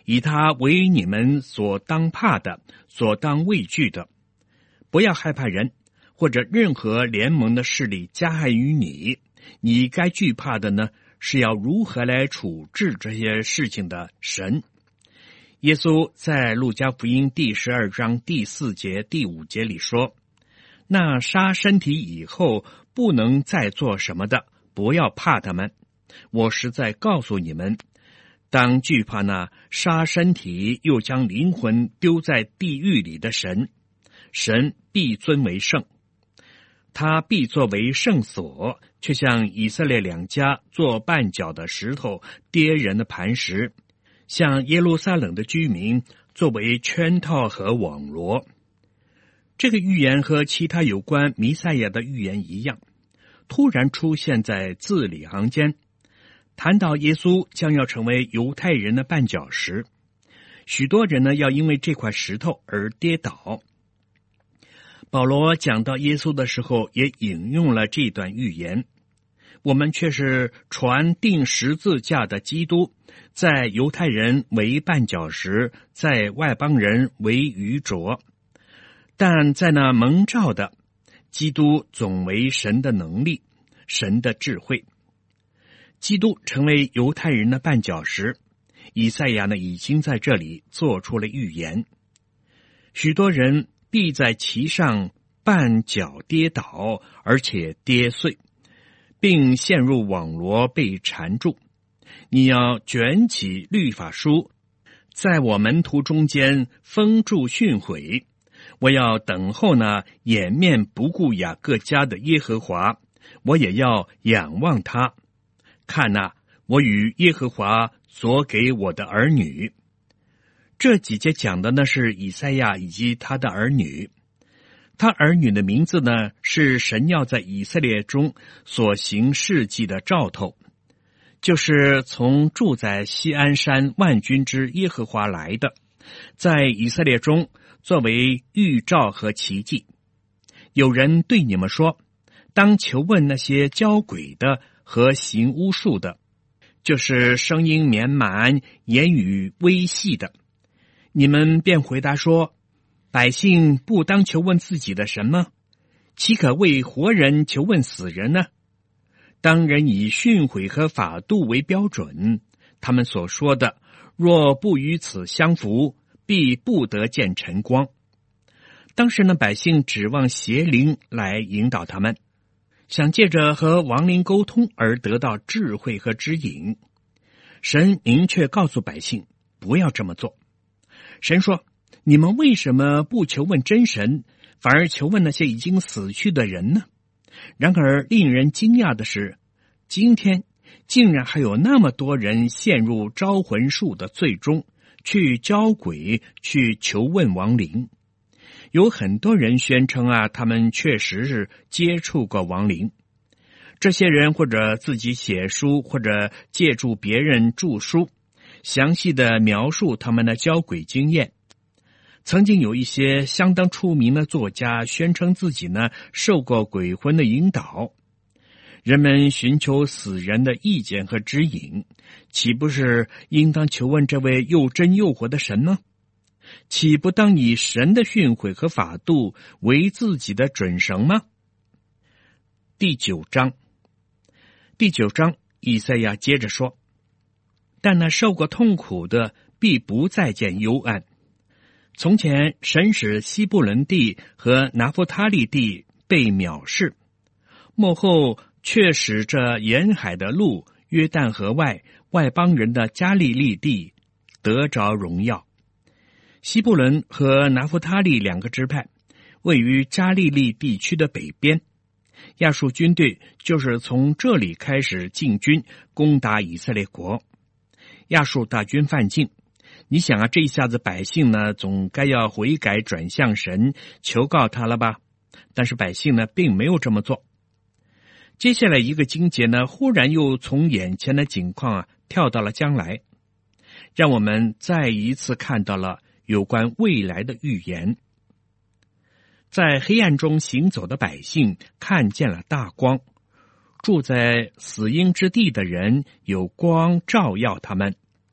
以他为你们所当怕的，所当畏惧的。不要害怕人，或者任何联盟的势力加害于你。你该惧怕的呢，是要如何来处置这些事情的神。耶稣在路加福音第十二章第四节、第五节里说，那杀身体以后不能再做什么的，不要怕他们。我实在告诉你们，当惧怕那杀身体又将灵魂丢在地狱里的神，神必尊为圣，他必作为圣所，却像以色列两家做绊脚的石头跌人的磐石，像耶路撒冷的居民作为圈套和网罗。这个预言和其他有关弥赛亚的预言一样，突然出现在字里行间。谈到耶稣将要成为犹太人的绊脚石，许多人呢要因为这块石头而跌倒。保罗讲到耶稣的时候也引用了这段预言。我们却是传钉十字架的基督，在犹太人为绊脚石，在外邦人为愚拙，但在那蒙召的，基督总为神的能力，神的智慧。基督成为犹太人的绊脚石，以赛亚呢已经在这里做出了预言。许多人必在其上绊脚跌倒，而且跌碎，并陷入网罗被缠住。你要卷起律法书，在我门徒中间封住训诲。我要等候那掩面不顾雅各家的耶和华，我也要仰望他。看哪，我与耶和华所给我的儿女。这几节讲的呢是以赛亚以及他的儿女。他儿女的名字呢是神要在以色列中所行事迹的兆头，就是从住在锡安山万军之耶和华来的，在以色列中作为预兆和奇迹。有人对你们说，当求问那些交鬼的和行巫术的，就是声音绵蛮、言语微细的。你们便回答说，百姓不当求问自己的神吗？岂可为活人求问死人呢？当人以训诲和法度为标准，他们所说的若不与此相符，必不得见晨光。当时呢，百姓指望邪灵来引导他们，想借着和亡灵沟通而得到智慧和指引。神明确告诉百姓不要这么做。神说，你们为什么不求问真神，反而求问那些已经死去的人呢？然而令人惊讶的是，今天竟然还有那么多人陷入招魂术的罪中，去交鬼，去求问亡灵。有很多人宣称啊，他们确实是接触过亡灵。这些人或者自己写书，或者借助别人著书，详细的描述他们的交鬼经验。曾经有一些相当出名的作家宣称自己呢受过鬼魂的引导。人们寻求死人的意见和指引，岂不是应当求问这位又真又活的神吗？岂不当以神的训诲和法度为自己的准绳吗？第九章，第九章，以赛亚接着说，但那受过痛苦的必不再见幽暗。从前神使西布伦地和拿弗他利地被藐视，末后却使这沿海的路、约旦河外外邦人的加利利地得着荣耀。西布伦和拿弗他利两个支派位于加利利地区的北边，亚述军队就是从这里开始进军攻打以色列国。亚述大军犯境，你想啊，这一下子百姓呢总该要悔改转向神，求告他了吧？但是百姓呢并没有这么做。接下来一个经节呢，忽然又从眼前的景况啊跳到了将来，让我们再一次看到了有关未来的预言。在黑暗中行走的百姓看见了大光，住在死荫之地的人有光照耀他们。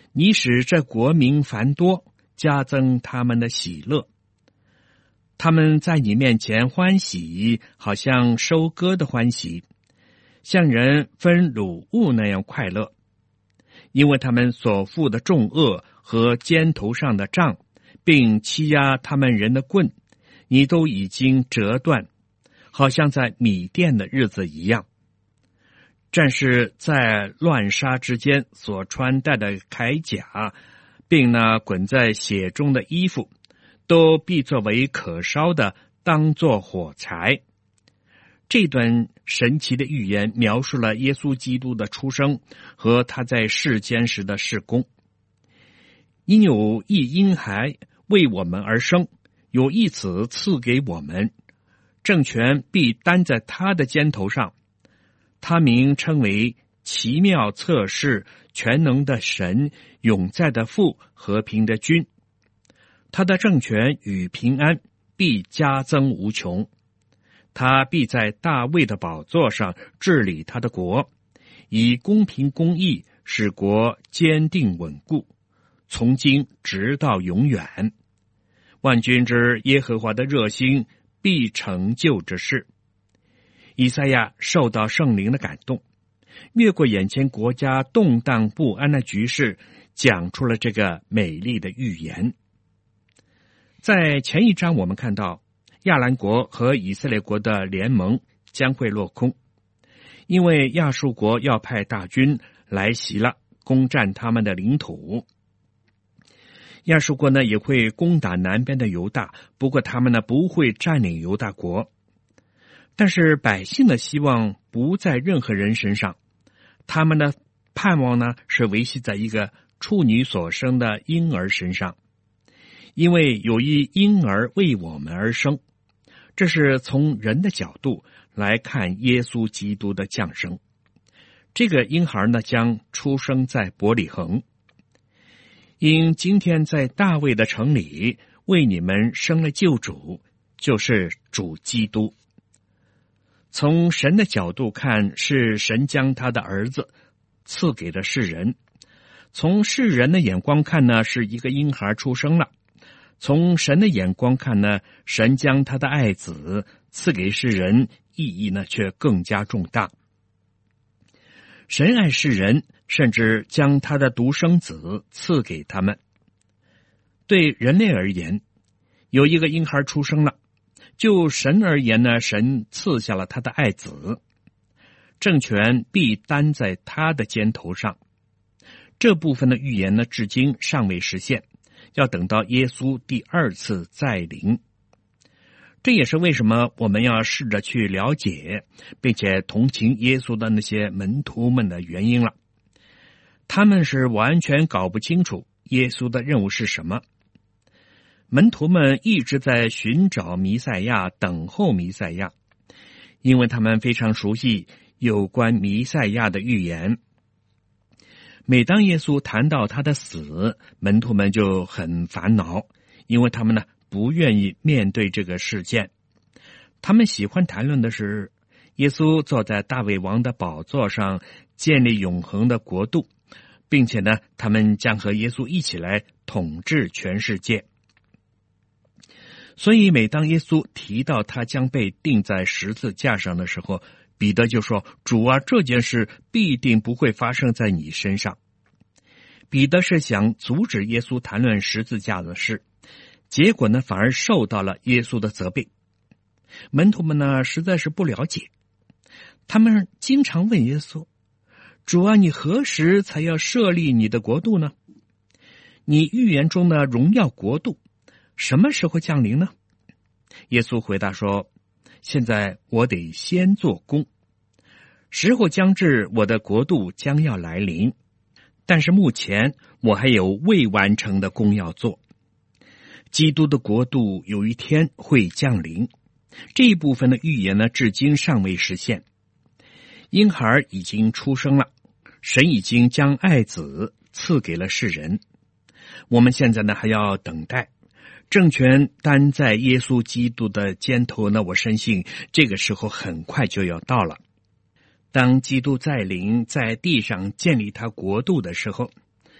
你使这国民繁多，加增他们的喜乐。他们在你面前欢喜，好像收割的欢喜，像人分乳物那样快乐。因为他们所负的重恶和肩头上的杖，并欺压他们人的棍，你都已经折断，好像在米甸的日子一样。战士在乱杀之间所穿戴的铠甲，并那滚在血中的衣服，都必作为可烧的，当作火柴。这段神奇的预言描述了耶稣基督的出生和他在世间时的事工。因有一婴孩为我们而生，有一子赐给我们，政权必担在他的肩头上。他名称为奇妙策士、全能的神、永在的父、和平的君。他的政权与平安必加增无穷。他必在大卫的宝座上治理他的国，以公平公义使国坚定稳固，从今直到永远。万军之耶和华的热心必成就这事。以赛亚受到圣灵的感动，越过眼前国家动荡不安的局势，讲出了这个美丽的预言。在前一章我们看到亚兰国和以色列国的联盟将会落空，因为亚述国要派大军来袭了，攻占他们的领土。亚述国呢也会攻打南边的犹大，不过他们呢不会占领犹大国。但是百姓的希望不在任何人身上，他们的盼望呢是维系在一个处女所生的婴儿身上，因为有一婴儿为我们而生。这是从人的角度来看耶稣基督的降生。这个婴孩呢将出生在伯利恒，因今天在大卫的城里为你们生了救主，就是主基督。从神的角度看，是神将他的儿子赐给了世人；从世人的眼光看呢，是一个婴孩出生了；从神的眼光看呢，神将他的爱子赐给世人，意义呢却更加重大。神爱世人，甚至将他的独生子赐给他们。对人类而言，有一个婴孩出生了；就神而言呢，神赐下了他的爱子，政权必担在他的肩头上。这部分的预言呢，至今尚未实现，要等到耶稣第二次再临。这也是为什么我们要试着去了解，并且同情耶稣的那些门徒们的原因了。他们是完全搞不清楚耶稣的任务是什么。门徒们一直在寻找弥赛亚，等候弥赛亚，因为他们非常熟悉有关弥赛亚的预言。每当耶稣谈到他的死，门徒们就很烦恼，因为他们呢不愿意面对这个事件。他们喜欢谈论的是耶稣坐在大卫王的宝座上，建立永恒的国度，并且呢，他们将和耶稣一起来统治全世界。所以每当耶稣提到他将被钉在十字架上的时候，彼得就说：主啊，这件事必定不会发生在你身上。彼得是想阻止耶稣谈论十字架的事，结果呢，反而受到了耶稣的责备。门徒们呢，实在是不了解，他们经常问耶稣：主啊，你何时才要设立你的国度呢？你预言中的荣耀国度什么时候降临呢？耶稣回答说：现在我得先做工，时候将至，我的国度将要来临，但是目前我还有未完成的工要做。基督的国度有一天会降临，这一部分的预言呢，至今尚未实现。婴孩已经出生了，神已经将爱子赐给了世人。我们现在呢，还要等待政权担在耶稣基督的肩头呢，我深信这个时候很快就要到了。当基督再临，在地上建立他国度的时候，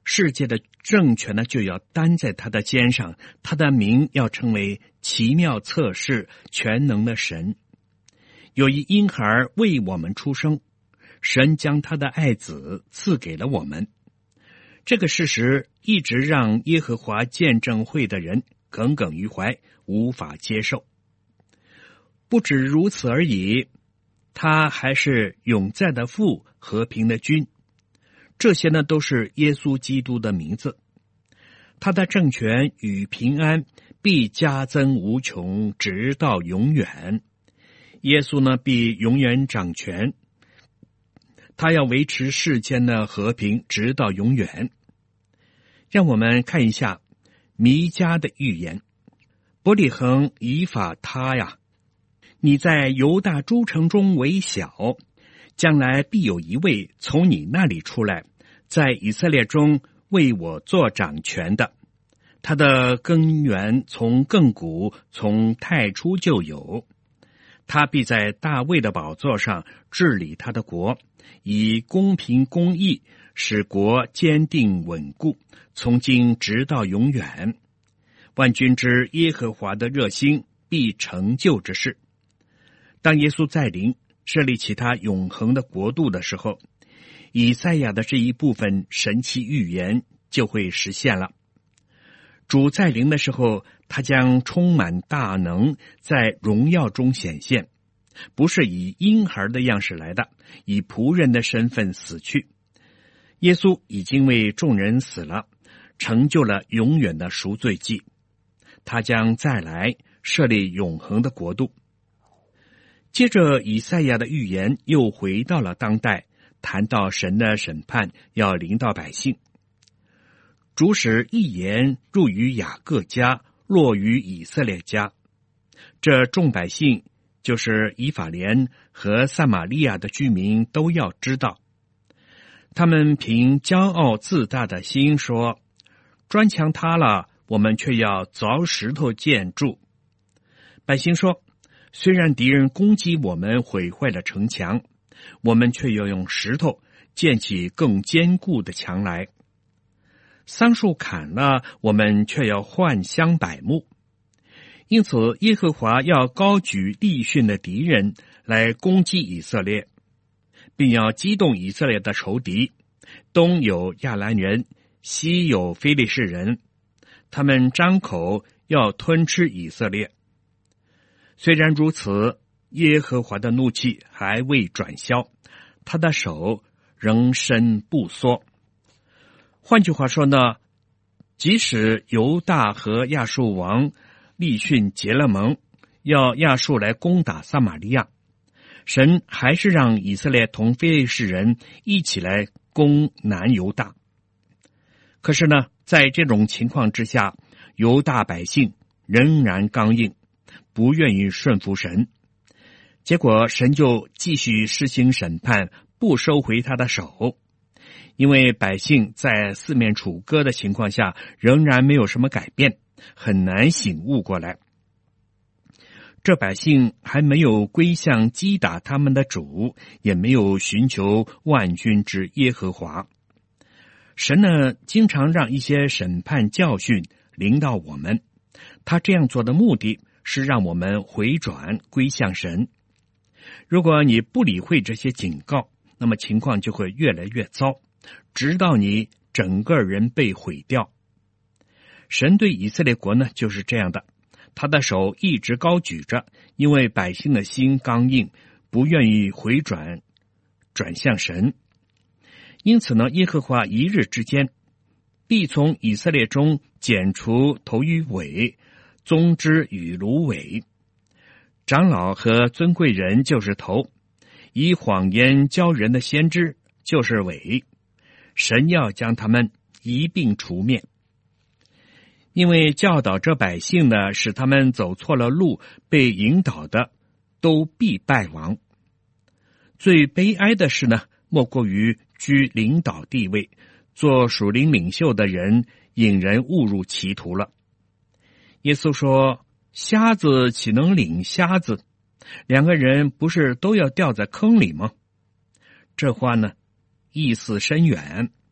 世界的政权呢就要担在他的肩上，他的名要称为奇妙测试全能的神。有一婴孩为我们出生，神将他的爱子赐给了我们。这个事实一直让耶和华见证会的人耿耿于怀，无法接受。不止如此而已，他还是永在的父，和平的君。这些呢都是耶稣基督的名字。他的政权与平安必加增无穷，直到永远。耶稣呢必永远掌权，他要维持世间的和平直到永远。让我们看一下弥迦的预言。伯利恒以法他呀，你在犹大诸城中为小，将来必有一位从你那里出来，在以色列中为我做掌权的。他的根源从亘古，从太初就有。他必在大卫的宝座上治理他的国，以公平公义使国坚定稳固，从今直到永远。万军之耶和华的热心必成就之事。当耶稣再临设立起他永恒的国度的时候，以赛亚的这一部分神奇预言就会实现了。主再临的时候，他将充满大能，在荣耀中显现，不是以婴孩的样式来的，以仆人的身份死去。耶稣已经为众人死了，成就了永远的赎罪祭。他将再来设立永恒的国度。接着以赛亚的预言又回到了当代，谈到神的审判要临到百姓。主使一言入于雅各家，落于以色列家。这众百姓就是以法莲和撒玛利亚的居民都要知道。他们凭骄傲自大的心说，砖墙塌了，我们却要凿石头建筑。百姓说，虽然敌人攻击我们，毁坏了城墙，我们却要用石头建起更坚固的墙来。桑树砍了，我们却要换香柏木。因此耶和华要高举利汛的敌人来攻击以色列，并要激动以色列的仇敌。东有亚兰人，西有非利士人，他们张口要吞吃以色列。虽然如此，耶和华的怒气还未转消，他的手仍伸不缩。换句话说呢，即使犹大和亚述王利汛结了盟，要亚述来攻打撒玛利亚，神还是让以色列同非利士人一起来攻南犹大。可是呢，在这种情况之下，犹大百姓仍然刚硬，不愿意顺服神。结果神就继续施行审判，不收回他的手。因为百姓在四面楚歌的情况下仍然没有什么改变，很难醒悟过来。这百姓还没有归向击打他们的主，也没有寻求万军之耶和华。神呢，经常让一些审判教训临到我们，他这样做的目的是让我们回转归向神。如果你不理会这些警告，那么情况就会越来越糟，直到你整个人被毁掉。神对以色列国呢就是这样的，他的手一直高举着，因为百姓的心刚硬，不愿意回转转向神。因此呢，耶和华一日之间必从以色列中剪除头与尾，棕枝与芦苇。长老和尊贵人就是头，以谎言教人的先知就是尾。神要将他们一并除灭，因为教导这百姓呢，使他们走错了路，被引导的都必败亡。最悲哀的是呢，莫过于居领导地位，做属灵领袖的人引人误入歧途了。耶稣说，瞎子岂能领瞎子？两个人不是都要掉在坑里吗？这话呢，意思深远。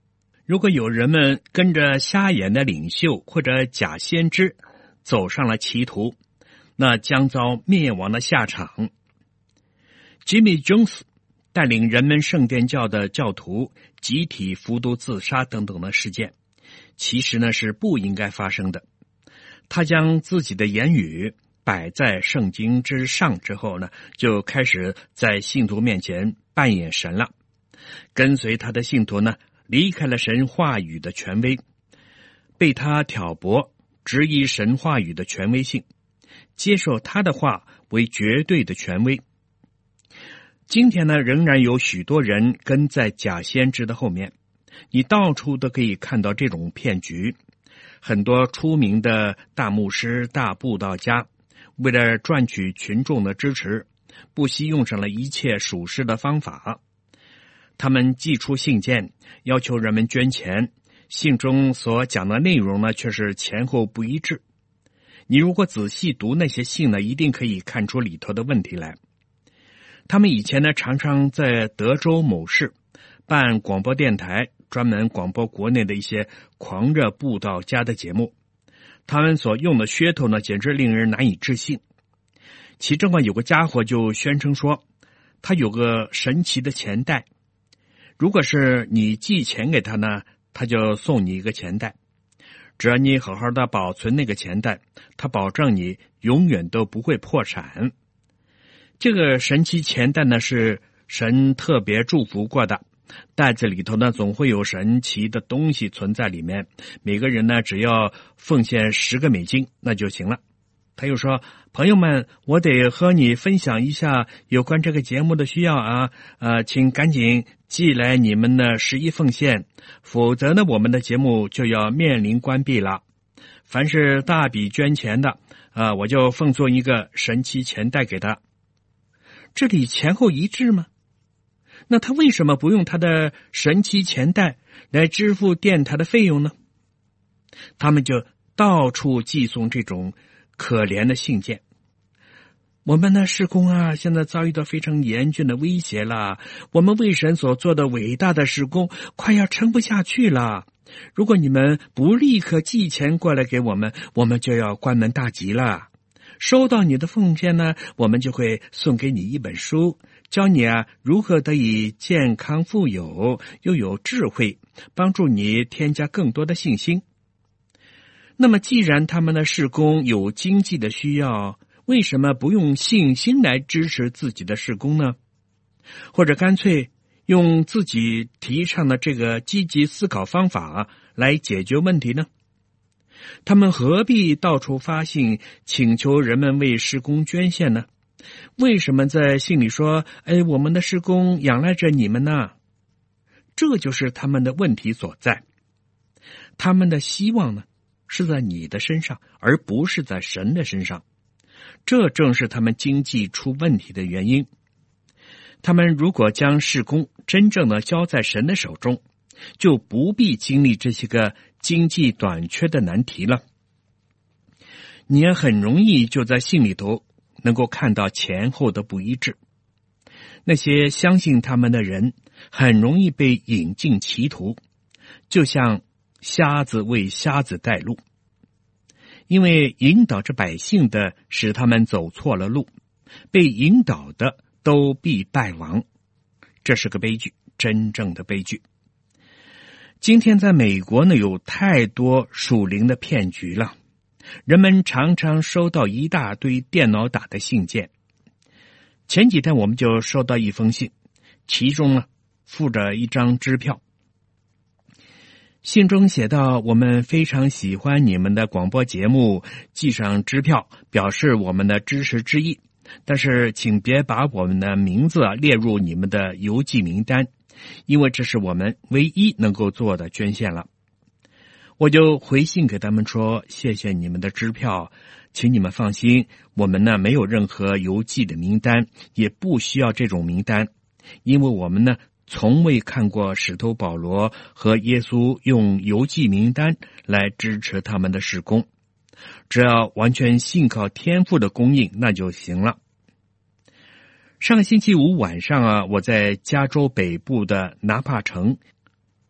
如果有人们跟着瞎眼的领袖或者假先知走上了歧途，那将遭灭亡的下场。吉米·琼斯带领人们圣殿教的教徒集体服毒自杀等等的事件，其实呢是不应该发生的。他将自己的言语摆在圣经之上之后呢，就开始在信徒面前扮演神了。跟随他的信徒呢，离开了神话语的权威，被他挑拨，质疑神话语的权威性，接受他的话为绝对的权威。今天呢，仍然有许多人跟在假先知的后面，你到处都可以看到这种骗局。很多出名的大牧师、大布道家，为了赚取群众的支持，不惜用上了一切属实的方法。他们寄出信件，要求人们捐钱，信中所讲的内容呢，却是前后不一致。你如果仔细读那些信呢，一定可以看出里头的问题来。他们以前呢，常常在德州某市办广播电台，专门广播国内的一些狂热布道家的节目。他们所用的噱头呢，简直令人难以置信。其中啊，有个家伙就宣称说，他有个神奇的钱袋，如果是你寄钱给他呢，他就送你一个钱袋。只要你好好的保存那个钱袋，他保证你永远都不会破产。这个神奇钱袋呢，是神特别祝福过的，袋子里头呢总会有神奇的东西存在里面，每个人呢只要奉献十个美金那就行了。他又说，朋友们，我得和你分享一下有关这个节目的需要啊，呃，请赶紧寄来你们的十一奉献，否则呢我们的节目就要面临关闭了。凡是大笔捐钱的啊、呃，我就奉送一个神奇钱袋给他。这里前后一致吗？那他为什么不用他的神奇钱袋来支付电台的费用呢？他们就到处寄送这种可怜的信件。我们的事工啊，现在遭遇到非常严峻的威胁了，我们为神所做的伟大的事工快要撑不下去了。如果你们不立刻寄钱过来给我们，我们就要关门大吉了。收到你的奉献呢，我们就会送给你一本书，教你啊如何得以健康富有，又有智慧，帮助你添加更多的信心。那么既然他们的事工有经济的需要，为什么不用信心来支持自己的事工呢？或者干脆用自己提倡的这个积极思考方法来解决问题呢？他们何必到处发信请求人们为事工捐献呢？为什么在信里说，哎，我们的事工仰赖着你们呢？这就是他们的问题所在。他们的希望呢，是在你的身上，而不是在神的身上。这正是他们经济出问题的原因。他们如果将事工真正的交在神的手中，就不必经历这些个经济短缺的难题了。你也很容易就在信里头能够看到前后的不一致。那些相信他们的人很容易被引进歧途，就像瞎子为瞎子带路，因为引导着百姓的使他们走错了路，被引导的都必败亡。这是个悲剧，真正的悲剧。今天在美国呢，有太多属灵的骗局了，人们常常收到一大堆电脑打的信件。前几天我们就收到一封信，其中呢附着一张支票。信中写道，我们非常喜欢你们的广播节目，寄上支票表示我们的支持之意，但是请别把我们的名字列入你们的邮寄名单，因为这是我们唯一能够做的捐献了。我就回信给他们说，谢谢你们的支票，请你们放心，我们呢没有任何邮寄的名单，也不需要这种名单，因为我们呢从未看过使徒保罗和耶稣用邮寄名单来支持他们的事工，只要完全信靠天父的供应那就行了。上个星期五晚上啊，我在加州北部的纳帕城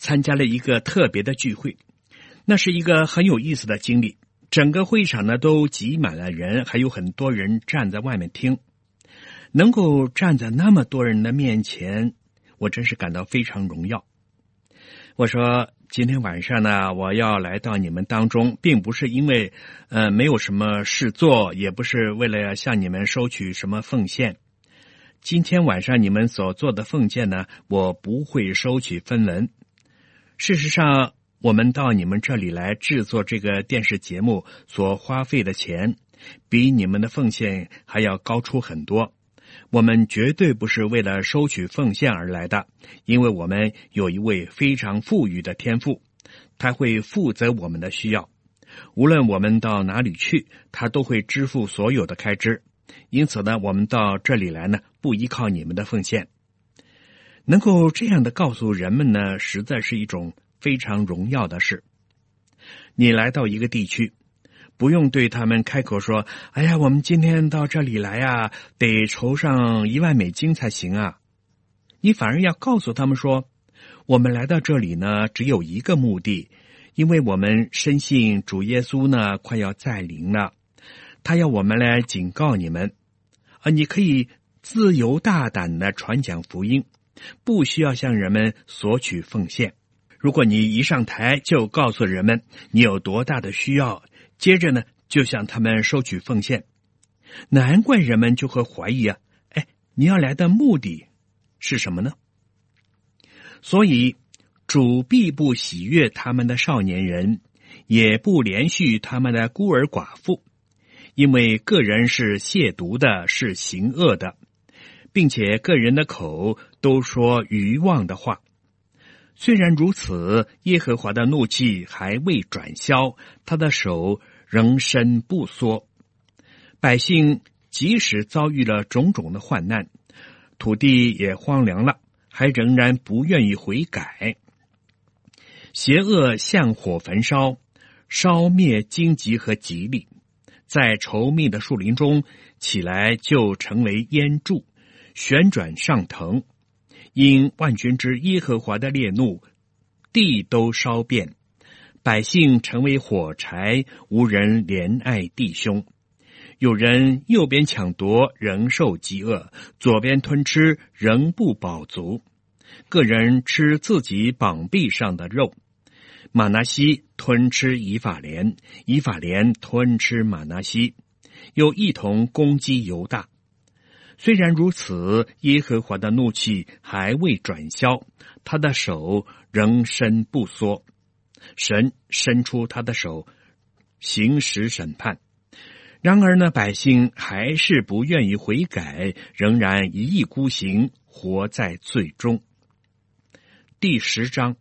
参加了一个特别的聚会，那是一个很有意思的经历。整个会场呢都挤满了人，还有很多人站在外面听。能够站在那么多人的面前，我真是感到非常荣耀。我说今天晚上呢，我要来到你们当中，并不是因为呃没有什么事做，也不是为了向你们收取什么奉献。今天晚上你们所做的奉献呢，我不会收取分文。事实上，我们到你们这里来制作这个电视节目所花费的钱，比你们的奉献还要高出很多。我们绝对不是为了收取奉献而来的，因为我们有一位非常富裕的天父，他会负责我们的需要。无论我们到哪里去，他都会支付所有的开支。因此呢，我们到这里来呢，不依靠你们的奉献。能够这样的告诉人们呢，实在是一种非常荣耀的事。你来到一个地区，不用对他们开口说，哎呀，我们今天到这里来啊，得筹上一万美金才行啊。你反而要告诉他们说，我们来到这里呢，只有一个目的，因为我们深信主耶稣呢，快要再临了，他要我们来警告你们啊，你可以自由大胆的传讲福音，不需要向人们索取奉献。如果你一上台就告诉人们你有多大的需要，接着呢就向他们收取奉献，难怪人们就会怀疑啊，哎，你要来的目的是什么呢？所以主必不喜悦他们的少年人，也不连续他们的孤儿寡妇，因为个人是亵渎的，是行恶的，并且个人的口都说愚妄的话。虽然如此，耶和华的怒气还未转消，他的手仍伸不缩。百姓即使遭遇了种种的患难，土地也荒凉了，还仍然不愿意悔改。邪恶像火焚烧，烧灭荆棘和吉利，在稠密的树林中起来就成为烟柱，旋转上腾。因万军之耶和华的烈怒，地都烧遍，百姓成为火柴，无人怜爱弟兄。有人右边抢夺，仍受饥饿；左边吞吃，仍不饱足。个人吃自己膀臂上的肉。马拿西吞吃以法莲，以法莲吞吃马拿西，又一同攻击犹大。虽然如此，耶和华的怒气还未转消，他的手仍伸不缩。神伸出他的手，行使审判。然而呢，百姓还是不愿意悔改，仍然一意孤行，活在罪中。第十章，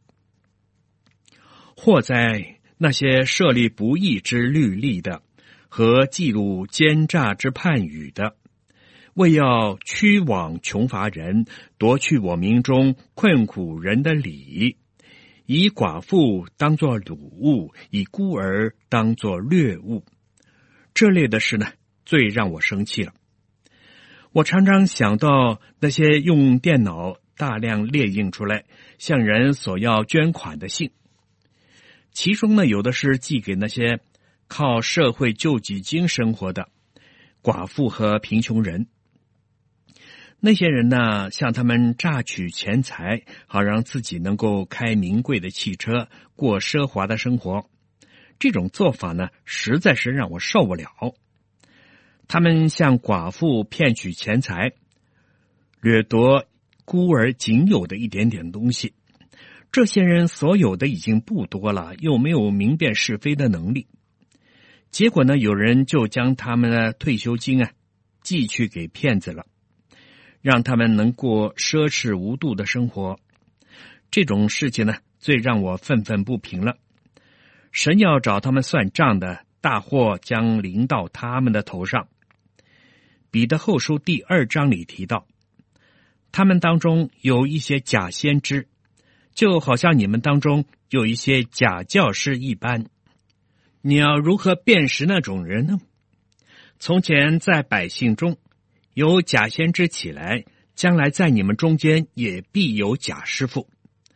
祸哉那些设立不义之律例的，和记录奸诈之判语的，为要驱往穷乏人，夺去我民中困苦人的理，以寡妇当作掳物，以孤儿当作掠物。这类的事呢，最让我生气了。我常常想到那些用电脑大量列印出来向人索要捐款的信，其中呢，有的是寄给那些靠社会救济金生活的寡妇和贫穷人。那些人呢，向他们榨取钱财，好让自己能够开名贵的汽车，过奢华的生活。这种做法呢，实在是让我受不了。他们向寡妇骗取钱财，掠夺孤儿仅有的一点点东西。这些人所有的已经不多了，又没有明辨是非的能力。结果呢，有人就将他们的退休金啊寄去给骗子了，让他们能过奢侈无度的生活。这种事情呢，最让我愤愤不平了。神要找他们算账的，大祸将临到他们的头上。彼得后书第二章里提到，他们当中有一些假先知，就好像你们当中有一些假教师一般。你要如何辨识那种人呢？从前在百姓中有假先知起来，将来在你们中间也必有假师傅。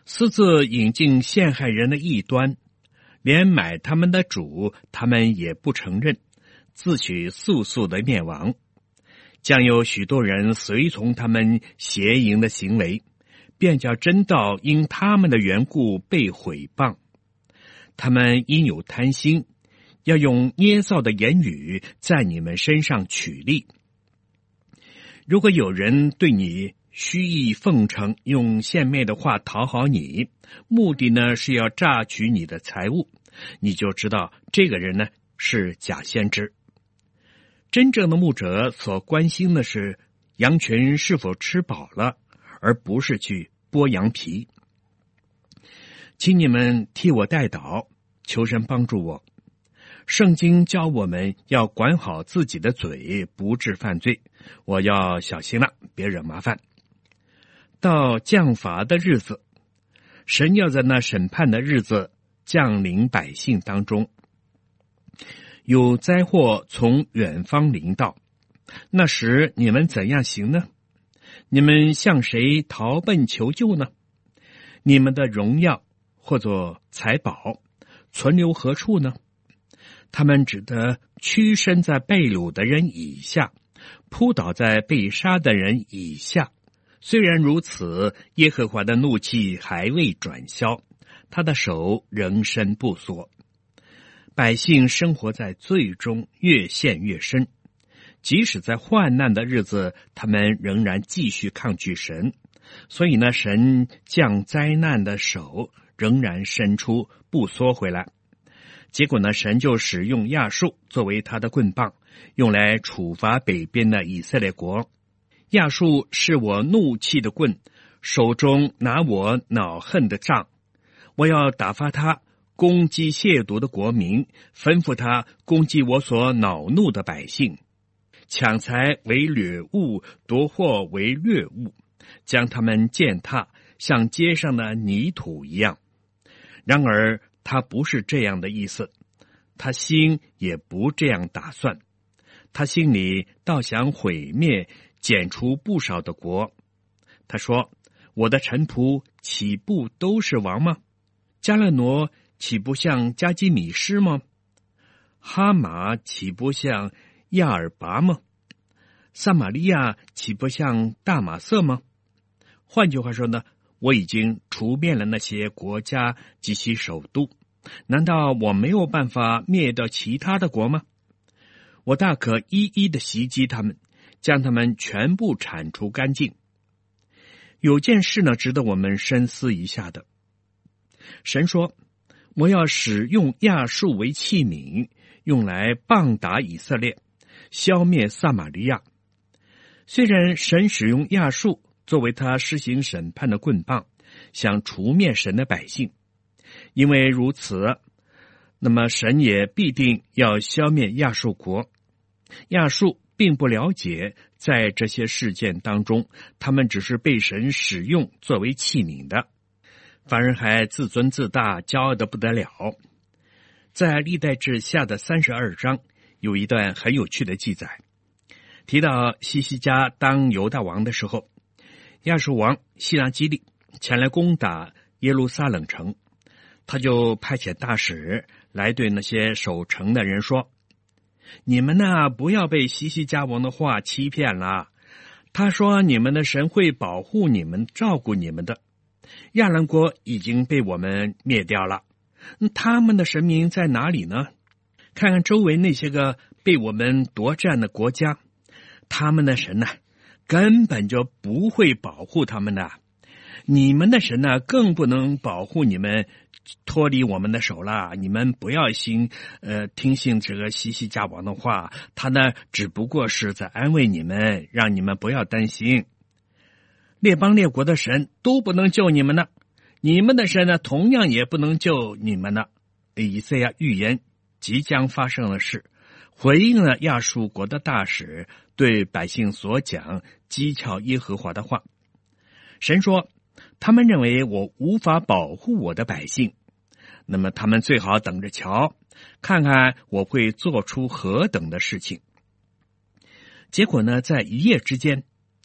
私自引进陷害人的异端，连买他们的主他们也不承认，自取速速的灭亡。将有许多人随从他们邪淫的行为，便叫真道因他们的缘故被毁谤。他们因有贪心，要用捏造的言语在你们身上取利。如果有人对你虚意奉承，用献媚的话讨好你，目的呢是要榨取你的财物，你就知道这个人呢是假先知。真正的牧者所关心的是羊群是否吃饱了，而不是去剥羊皮。请你们替我代祷，求神帮助我。圣经教我们要管好自己的嘴，不致犯罪。我要小心了，别惹麻烦。到降罚的日子，神要在那审判的日子降临百姓当中。有灾祸从远方临到，那时你们怎样行呢？你们向谁逃奔求救呢？你们的荣耀或作财宝存留何处呢？他们只得屈身在被掳的人以下，扑倒在被杀的人以下。虽然如此，耶和华的怒气还未转消，他的手仍伸不缩。百姓生活在罪中，越陷越深。即使在患难的日子，他们仍然继续抗拒神。所以呢，神降灾难的手仍然伸出，不缩回来。结果呢，神就使用亚述作为他的棍棒，用来处罚北边的以色列国。亚述是我怒气的棍，手中拿我恼恨的杖。我要打发他攻击亵渎的国民，吩咐他攻击我所恼怒的百姓，抢财为掠物，夺货为掠物，将他们践踏，像街上的泥土一样。然而他不是这样的意思，他心也不这样打算，他心里倒想毁灭剪除不少的国。他说，我的臣仆岂不都是王吗？迦勒挪岂不像加基米施吗？哈马岂不像亚尔拔吗？撒玛利亚岂不像大马色吗？换句话说呢，我已经除灭了那些国家及其首都，难道我没有办法灭掉其他的国吗？我大可一一的袭击他们，将他们全部铲除干净。有件事呢，值得我们深思一下的。神说，我要使用亚述为器皿，用来棒打以色列，消灭撒玛利亚。虽然神使用亚述作为他施行审判的棍棒，想除灭神的百姓，因为如此，那么神也必定要消灭亚述国。亚述并不了解，在这些事件当中，他们只是被神使用作为器皿的，反而还自尊自大，骄傲得不得了。在历代志下的三十二章有一段很有趣的记载，提到西西家当犹大王的时候，亚述王希拉基利前来攻打耶路撒冷城，他就派遣大使来对那些守城的人说，你们呢，不要被西西家王的话欺骗了。他说你们的神会保护你们，照顾你们的。亚兰国已经被我们灭掉了，他们的神明在哪里呢？看看周围那些个被我们夺占的国家，他们的神呢，根本就不会保护他们的。你们的神呢，更不能保护你们脱离我们的手了。你们不要信呃听信这个西西家王的话，他呢只不过是在安慰你们，让你们不要担心。列邦列国的神都不能救你们呢，你们的神呢同样也不能救你们呢。以赛亚预言即将发生的事，回应了亚述国的大使对百姓所讲讥诮耶和华的话。神说，他们认为我无法保护我的百姓，那么他们最好等着瞧，看看我会做出何等的事情。结果呢，在一夜之间，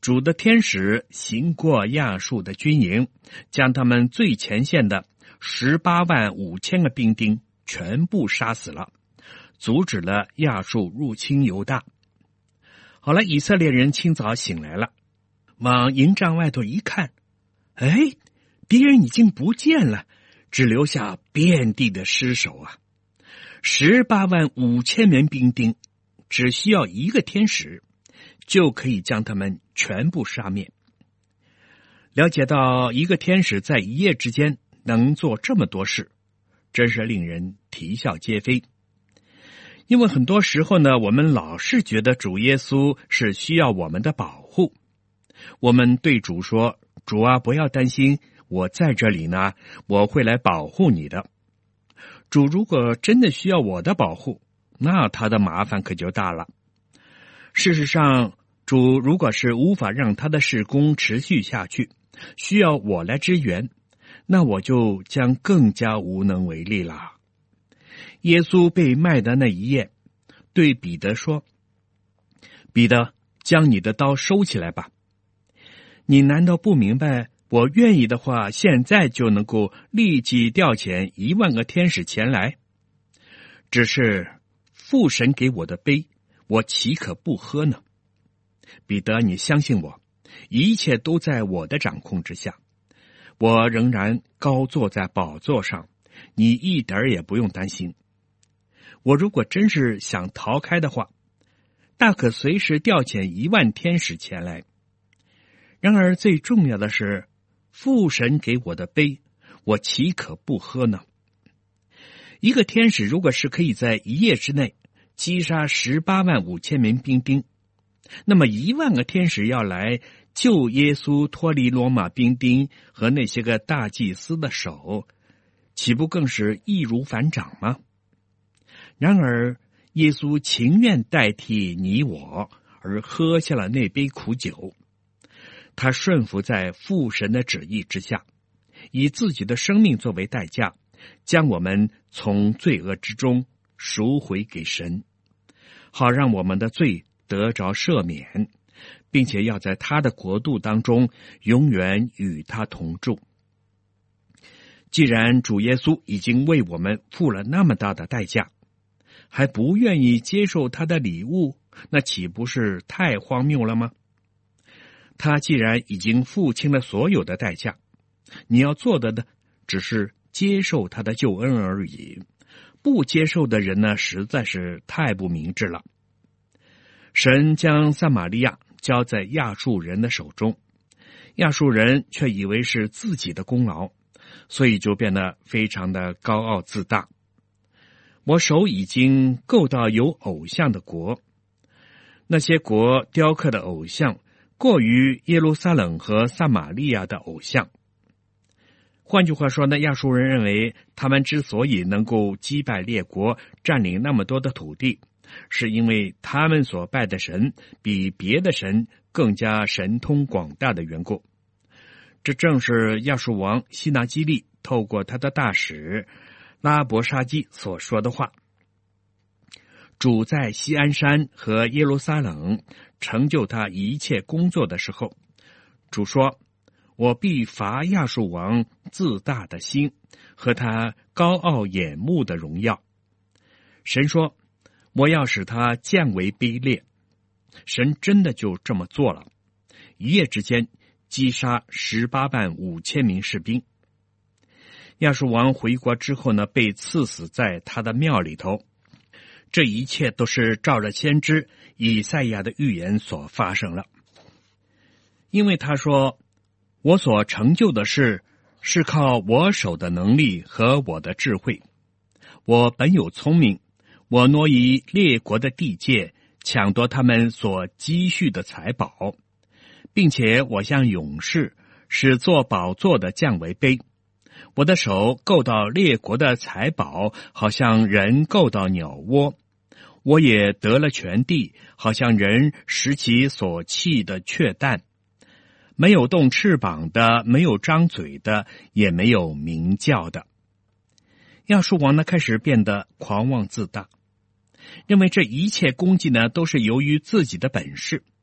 主的天使行过亚述的军营，将他们最前线的十八万五千个兵丁全部杀死了，阻止了亚述入侵犹大。好了，以色列人清早醒来了，往营帐外头一看，哎，敌人已经不见了，只留下遍地的尸首啊！十八万五千名兵丁，只需要一个天使，就可以将他们全部杀灭。了解到一个天使在一夜之间能做这么多事，真是令人啼笑皆非。因为很多时候呢，我们老是觉得主耶稣是需要我们的保护。我们对主说，主啊，不要担心，我在这里呢，我会来保护你的。主如果真的需要我的保护，那他的麻烦可就大了。事实上，主如果是无法让他的事工持续下去，需要我来支援，那我就将更加无能为力了。耶稣被卖的那一夜，对彼得说，彼得，将你的刀收起来吧。你难道不明白，我愿意的话，现在就能够立即调遣一万个天使前来？只是父神给我的杯，我岂可不喝呢？彼得，你相信我，一切都在我的掌控之下，我仍然高坐在宝座上，你一点也不用担心。我如果真是想逃开的话，大可随时调遣一万天使前来。然而最重要的是，父神给我的杯，我岂可不喝呢？一个天使如果是可以在一夜之内击杀十八万五千名兵丁，那么一万个天使要来救耶稣脱离罗马兵丁和那些个大祭司的手，岂不更是易如反掌吗？然而耶稣情愿代替你我而喝下了那杯苦酒，他顺服在父神的旨意之下，以自己的生命作为代价，将我们从罪恶之中赎回给神，好让我们的罪得着赦免，并且要在他的国度当中永远与他同住。既然主耶稣已经为我们付了那么大的代价，还不愿意接受他的礼物，那岂不是太荒谬了吗？他既然已经付清了所有的代价，你要做的呢，只是接受他的救恩而已。不接受的人呢，实在是太不明智了。神将撒玛利亚交在亚述人的手中，亚述人却以为是自己的功劳，所以就变得非常的高傲自大。我手已经够到有偶像的国，那些国雕刻的偶像过于耶路撒冷和撒玛利亚的偶像。换句话说呢，亚述人认为他们之所以能够击败列国，占领那么多的土地，是因为他们所拜的神比别的神更加神通广大的缘故。这正是亚述王西拿基利透过他的大使拉伯沙基所说的话。主在锡安山和耶路撒冷成就他一切工作的时候，主说，我必罚亚述王自大的心和他高傲眼目的荣耀。神说，我要使他降为卑劣。神真的就这么做了，一夜之间击杀十八万五千名士兵。亚述王回国之后呢，被刺死在他的庙里头。这一切都是照着先知以赛亚的预言所发生了。因为他说，我所成就的事是靠我手的能力和我的智慧。我本有聪明，我挪移列国的地界，抢夺他们所积蓄的财宝，并且我像勇士，使做宝座的降为卑。我的手够到列国的财宝，好像人够到鸟窝。我也得了全地，好像人拾其所弃的雀蛋。没有动翅膀的，没有张嘴的，也没有鸣叫的。亚述王呢，开始变得狂妄自大，认为这一切功绩呢，都是由于自己的本事。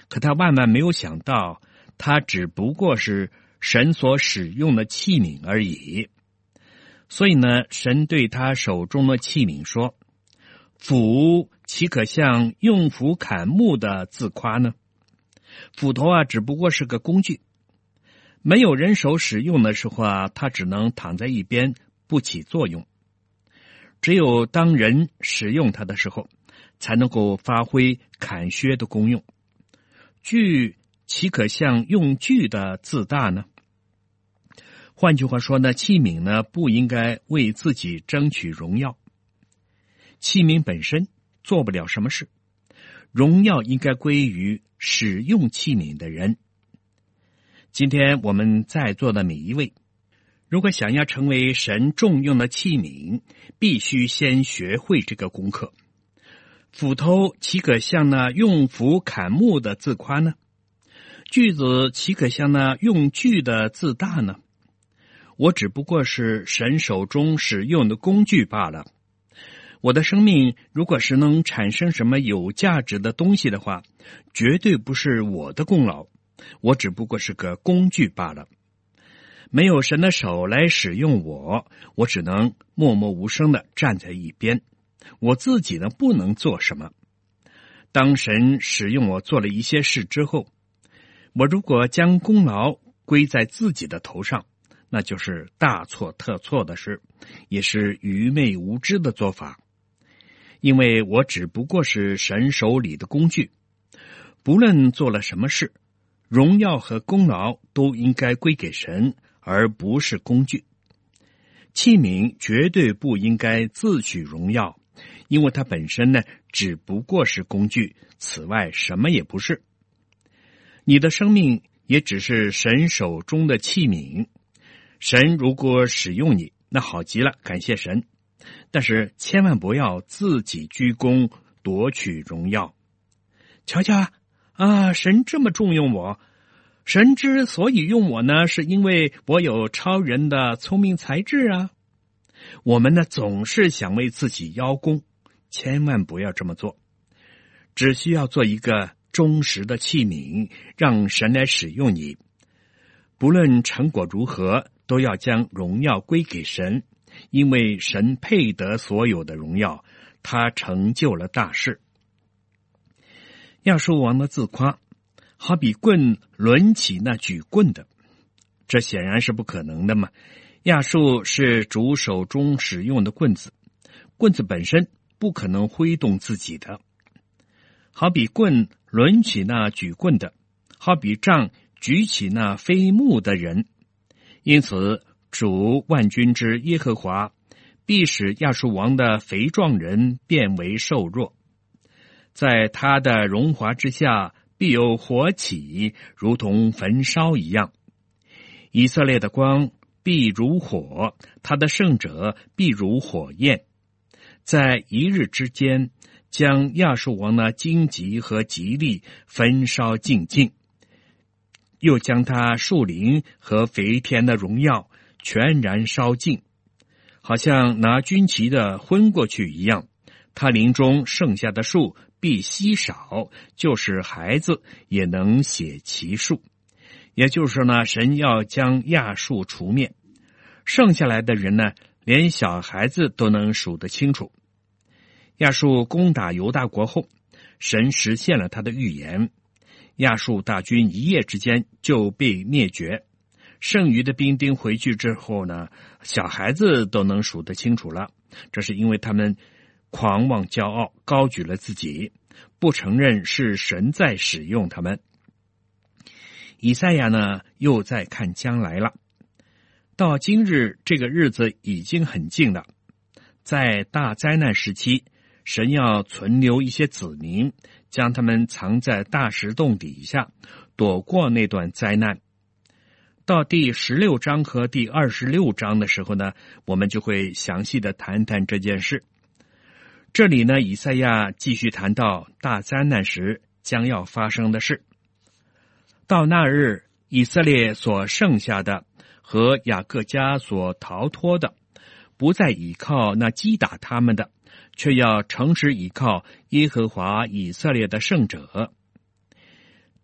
可他万万没有想到，他只不过是神所使用的器皿而已。所以呢，神对他手中的器皿说：斧岂可像用斧砍木的自夸呢？斧头啊，只不过是个工具，没有人手使用的时候啊，它只能躺在一边不起作用。只有当人使用它的时候，才能够发挥砍削的功用。锯岂可像用锯的自大呢？换句话说呢，器皿呢不应该为自己争取荣耀，器皿本身做不了什么事，荣耀应该归于使用器皿的人。今天我们在座的每一位，如果想要成为神重用的器皿，必须先学会这个功课。斧头岂可像那用斧砍木的自夸呢？锯子岂可像那用锯的自大呢？我只不过是神手中使用的工具罢了。我的生命如果是能产生什么有价值的东西的话，绝对不是我的功劳，我只不过是个工具罢了。没有神的手来使用我，我只能默默无声地站在一边，我自己呢不能做什么。当神使用我做了一些事之后，我如果将功劳归在自己的头上，那就是大错特错的事，也是愚昧无知的做法。因为我只不过是神手里的工具，不论做了什么事，荣耀和功劳都应该归给神，而不是工具。器皿绝对不应该自取荣耀，因为它本身呢只不过是工具，此外什么也不是。你的生命也只是神手中的器皿，神如果使用你，那好极了，感谢神。但是千万不要自己居功夺取荣耀。瞧瞧啊，啊，神这么重用我，神之所以用我呢，是因为我有超人的聪明才智啊。我们呢总是想为自己邀功，千万不要这么做。只需要做一个忠实的器皿，让神来使用你。不论成果如何，都要将荣耀归给神，因为神配得所有的荣耀，他成就了大事。亚述王的自夸，好比棍抡起那举棍的，这显然是不可能的嘛。亚述是主手中使用的棍子，棍子本身不可能挥动自己的。好比棍抡起那举棍的，好比杖举起那飞木的人。因此主万军之耶和华必使亚述王的肥壮人变为瘦弱，在他的荣华之下必有火起，如同焚烧一样。以色列的光必如火，他的圣者必如火焰，在一日之间将亚述王的荆棘和吉利焚烧尽尽，又将他树林和肥田的荣耀全然烧尽，好像拿军旗的昏过去一样。他林中剩下的树必稀少，就是孩子也能写其数。也就是说呢，神要将亚述除灭，剩下来的人呢，连小孩子都能数得清楚。亚述攻打犹大国后，神实现了他的预言，亚述大军一夜之间就被灭绝。剩余的兵丁回去之后呢，小孩子都能数得清楚了。这是因为他们狂妄骄傲，高举了自己，不承认是神在使用他们。以赛亚呢，又在看将来了。到今日，这个日子已经很近了。在大灾难时期，神要存留一些子民，将他们藏在大石洞底下，躲过那段灾难。到第十六章和第二十六章的时候呢，我们就会详细的谈谈这件事。这里呢，以赛亚继续谈到大灾难时将要发生的事。到那日，以色列所剩下的和雅各家所逃脱的，不再倚靠那击打他们的，却要诚实倚靠耶和华以色列的圣者。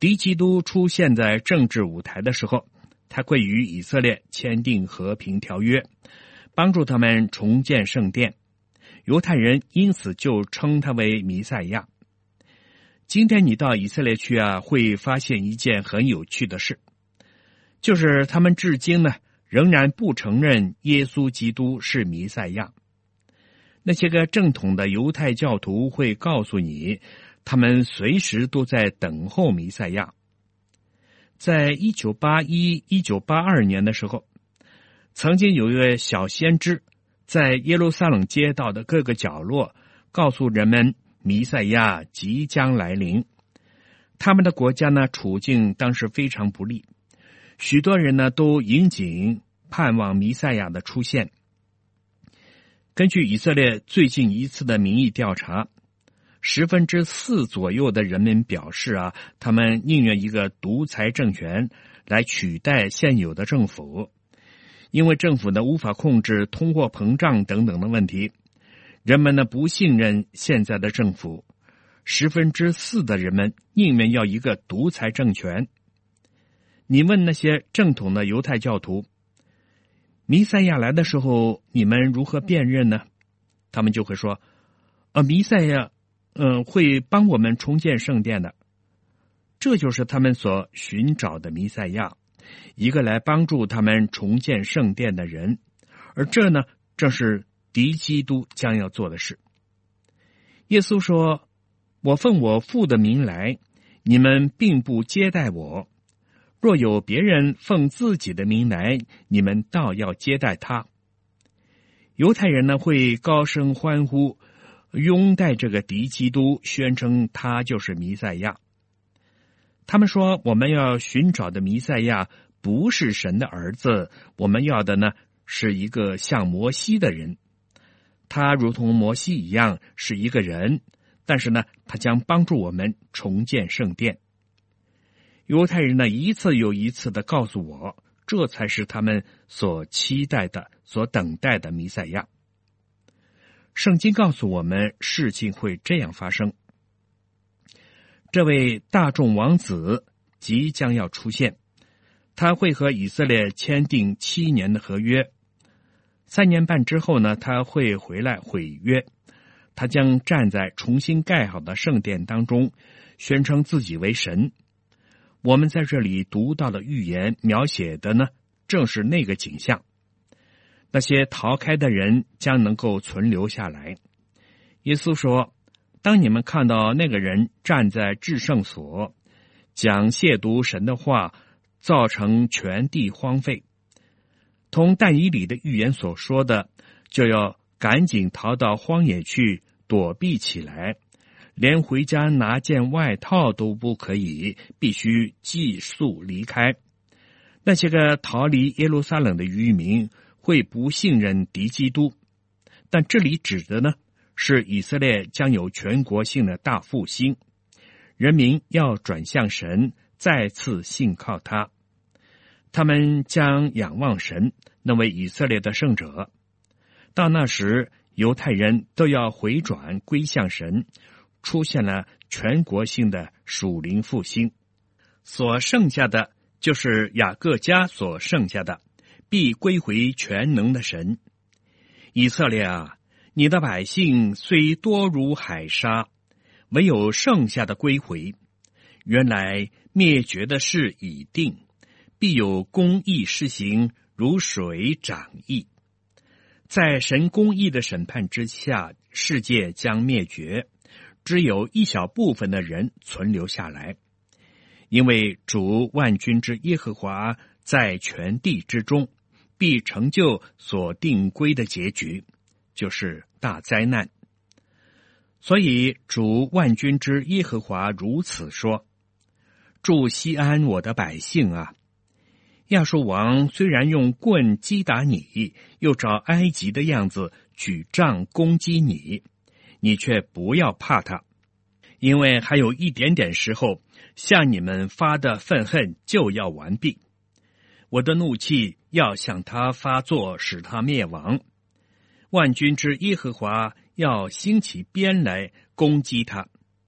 敌基督出现在政治舞台的时候，他会与以色列签订和平条约，帮助他们重建圣殿。犹太人因此就称他为弥赛亚。今天你到以色列去啊，会发现一件很有趣的事，就是他们至今呢仍然不承认耶稣基督是弥赛亚。那些个正统的犹太教徒会告诉你，他们随时都在等候弥赛亚。在一九八一、一九八二年的时候，曾经有一位小先知在耶路撒冷街道的各个角落告诉人们弥赛亚即将来临。他们的国家呢处境当时非常不利，许多人呢都引颈盼望弥赛亚的出现。根据以色列最近一次的民意调查，十分之四左右的人民表示啊，他们宁愿一个独裁政权来取代现有的政府，因为政府呢无法控制通货膨胀等等的问题，人们呢不信任现在的政府。十分之四的人们宁愿要一个独裁政权。你问那些正统的犹太教徒，弥赛亚来的时候，你们如何辨认呢？他们就会说，呃，弥赛亚，嗯、呃，会帮我们重建圣殿的。这就是他们所寻找的弥赛亚，一个来帮助他们重建圣殿的人。而这呢，正是敌基督将要做的事。耶稣说，我奉我父的名来，你们并不接待我。若有别人奉自己的名来，你们倒要接待他。犹太人呢会高声欢呼，拥戴这个敌基督，宣称他就是弥赛亚。他们说，我们要寻找的弥赛亚不是神的儿子，我们要的呢是一个像摩西的人。他如同摩西一样是一个人，但是呢他将帮助我们重建圣殿。犹太人呢一次又一次的告诉我，这才是他们所期待的、所等待的弥赛亚。圣经告诉我们，事情会这样发生。这位大众王子即将要出现，他会和以色列签订七年的合约。三年半之后呢，他会回来毁约。他将站在重新盖好的圣殿当中，宣称自己为神。我们在这里读到的预言描写的呢，正是那个景象。那些逃开的人将能够存留下来。耶稣说，当你们看到那个人站在至圣所，讲亵渎神的话，造成全地荒废，同但以理的预言所说的，就要赶紧逃到荒野去躲避起来，连回家拿件外套都不可以，必须寄宿离开。那些个逃离耶路撒冷的渔民会不信任敌基督，但这里指的呢，是以色列将有全国性的大复兴，人民要转向神，再次信靠他。他们将仰望神，那位以色列的圣者。到那时，犹太人都要回转归向神，出现了全国性的属灵复兴。所剩下的就是雅各家所剩下的，必归回全能的神。以色列啊，你的百姓虽多如海沙，唯有剩下的归回。原来灭绝的事已定，必有公义施行，如水涨溢。在神公义的审判之下，世界将灭绝，只有一小部分的人存留下来。因为主万军之耶和华在全地之中，必成就所定规的结局，就是大灾难。所以主万军之耶和华如此说：住西安我的百姓啊，亚述王虽然用棍击打你，又照埃及的样子举杖攻击你，你却不要怕他，因为还有一点点时候，向你们发的愤恨就要完毕。我的怒气要向他发作，使他灭亡。万军之耶和华要兴起鞭来攻击他，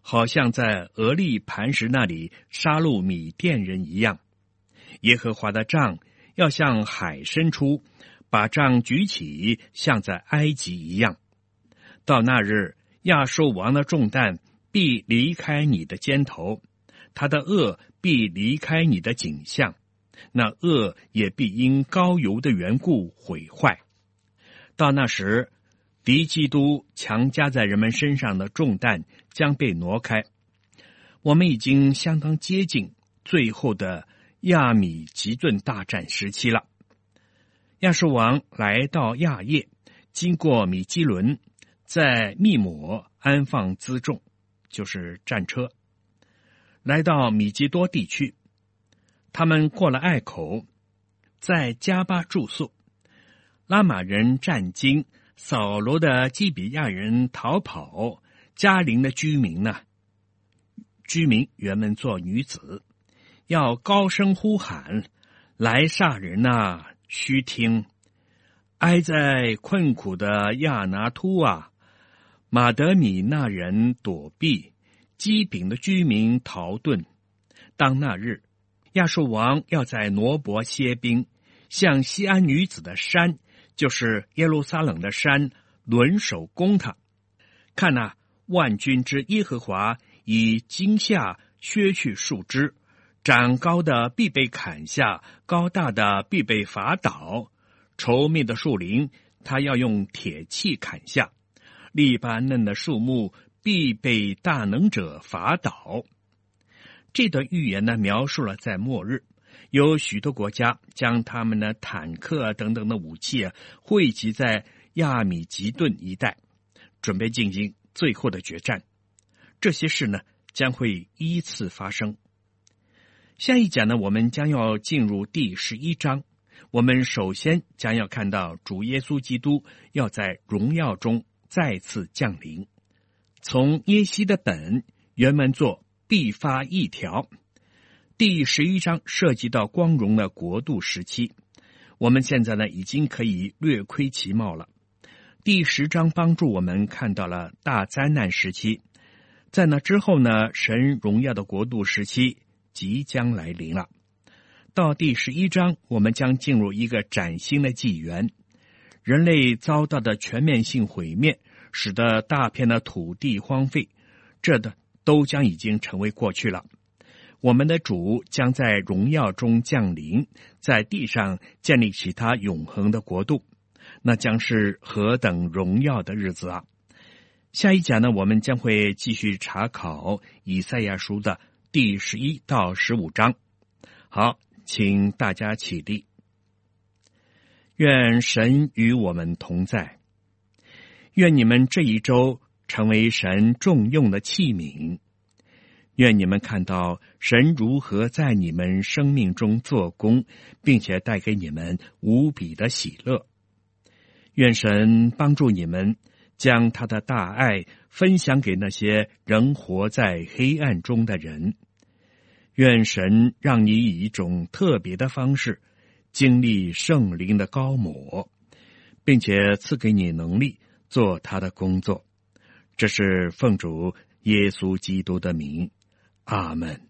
好像在俄利磐石那里杀戮米甸人一样。耶和华的杖要向海伸出，把杖举起，像在埃及一样。到那日，亚述王的重担必离开你的肩头，他的恶必离开你的颈项，那恶也必因膏油的缘故毁坏。到那时，敌基督强加在人们身上的重担将被挪开。我们已经相当接近最后的亚米吉顿大战时期了。亚述王来到亚叶，经过米基伦，在密抹安放辎重，就是战车，来到米基多地区。他们过了隘口，在加巴住宿。拉玛人战惊，扫罗的基比亚人逃跑，加林的居民呢，居民原本做女子，要高声呼喊：来杀人啊，须听！哀在困苦的亚拿突啊，马德米那人躲避，基丙的居民逃遁。当那日，亚述王要在挪伯歇兵，向西安女子的山，就是耶路撒冷的山，轮手攻他。看哪、啊，万军之耶和华以惊吓削去树枝，长高的必被砍下，高大的必被伐倒。稠密的树林，他要用铁器砍下；利巴嫩的树木必被大能者伐倒。这段预言呢，描述了在末日，有许多国家将他们的坦克等等的武器啊，汇集在亚米吉顿一带，准备进行最后的决战。这些事呢，将会依次发生。下一讲呢，我们将要进入第十一章。我们首先将要看到主耶稣基督要在荣耀中再次降临。从耶西的本原文作必发一条。第十一章涉及到光荣的国度时期，我们现在呢已经可以略窥其貌了。第十章帮助我们看到了大灾难时期，在那之后呢，神荣耀的国度时期即将来临了。到第十一章，我们将进入一个崭新的纪元。人类遭到的全面性毁灭，使得大片的土地荒废，这的都将已经成为过去了。我们的主将在荣耀中降临，在地上建立起他永恒的国度，那将是何等荣耀的日子啊！下一讲呢，我们将会继续查考以赛亚书的第十一到十五章。好，请大家起立。愿神与我们同在，愿你们这一周成为神重用的器皿，愿你们看到神如何在你们生命中做工，并且带给你们无比的喜乐。愿神帮助你们将他的大爱分享给那些仍活在黑暗中的人。愿神让你以一种特别的方式经历圣灵的膏抹，并且赐给你能力做他的工作。这是奉主耶稣基督的名，阿们。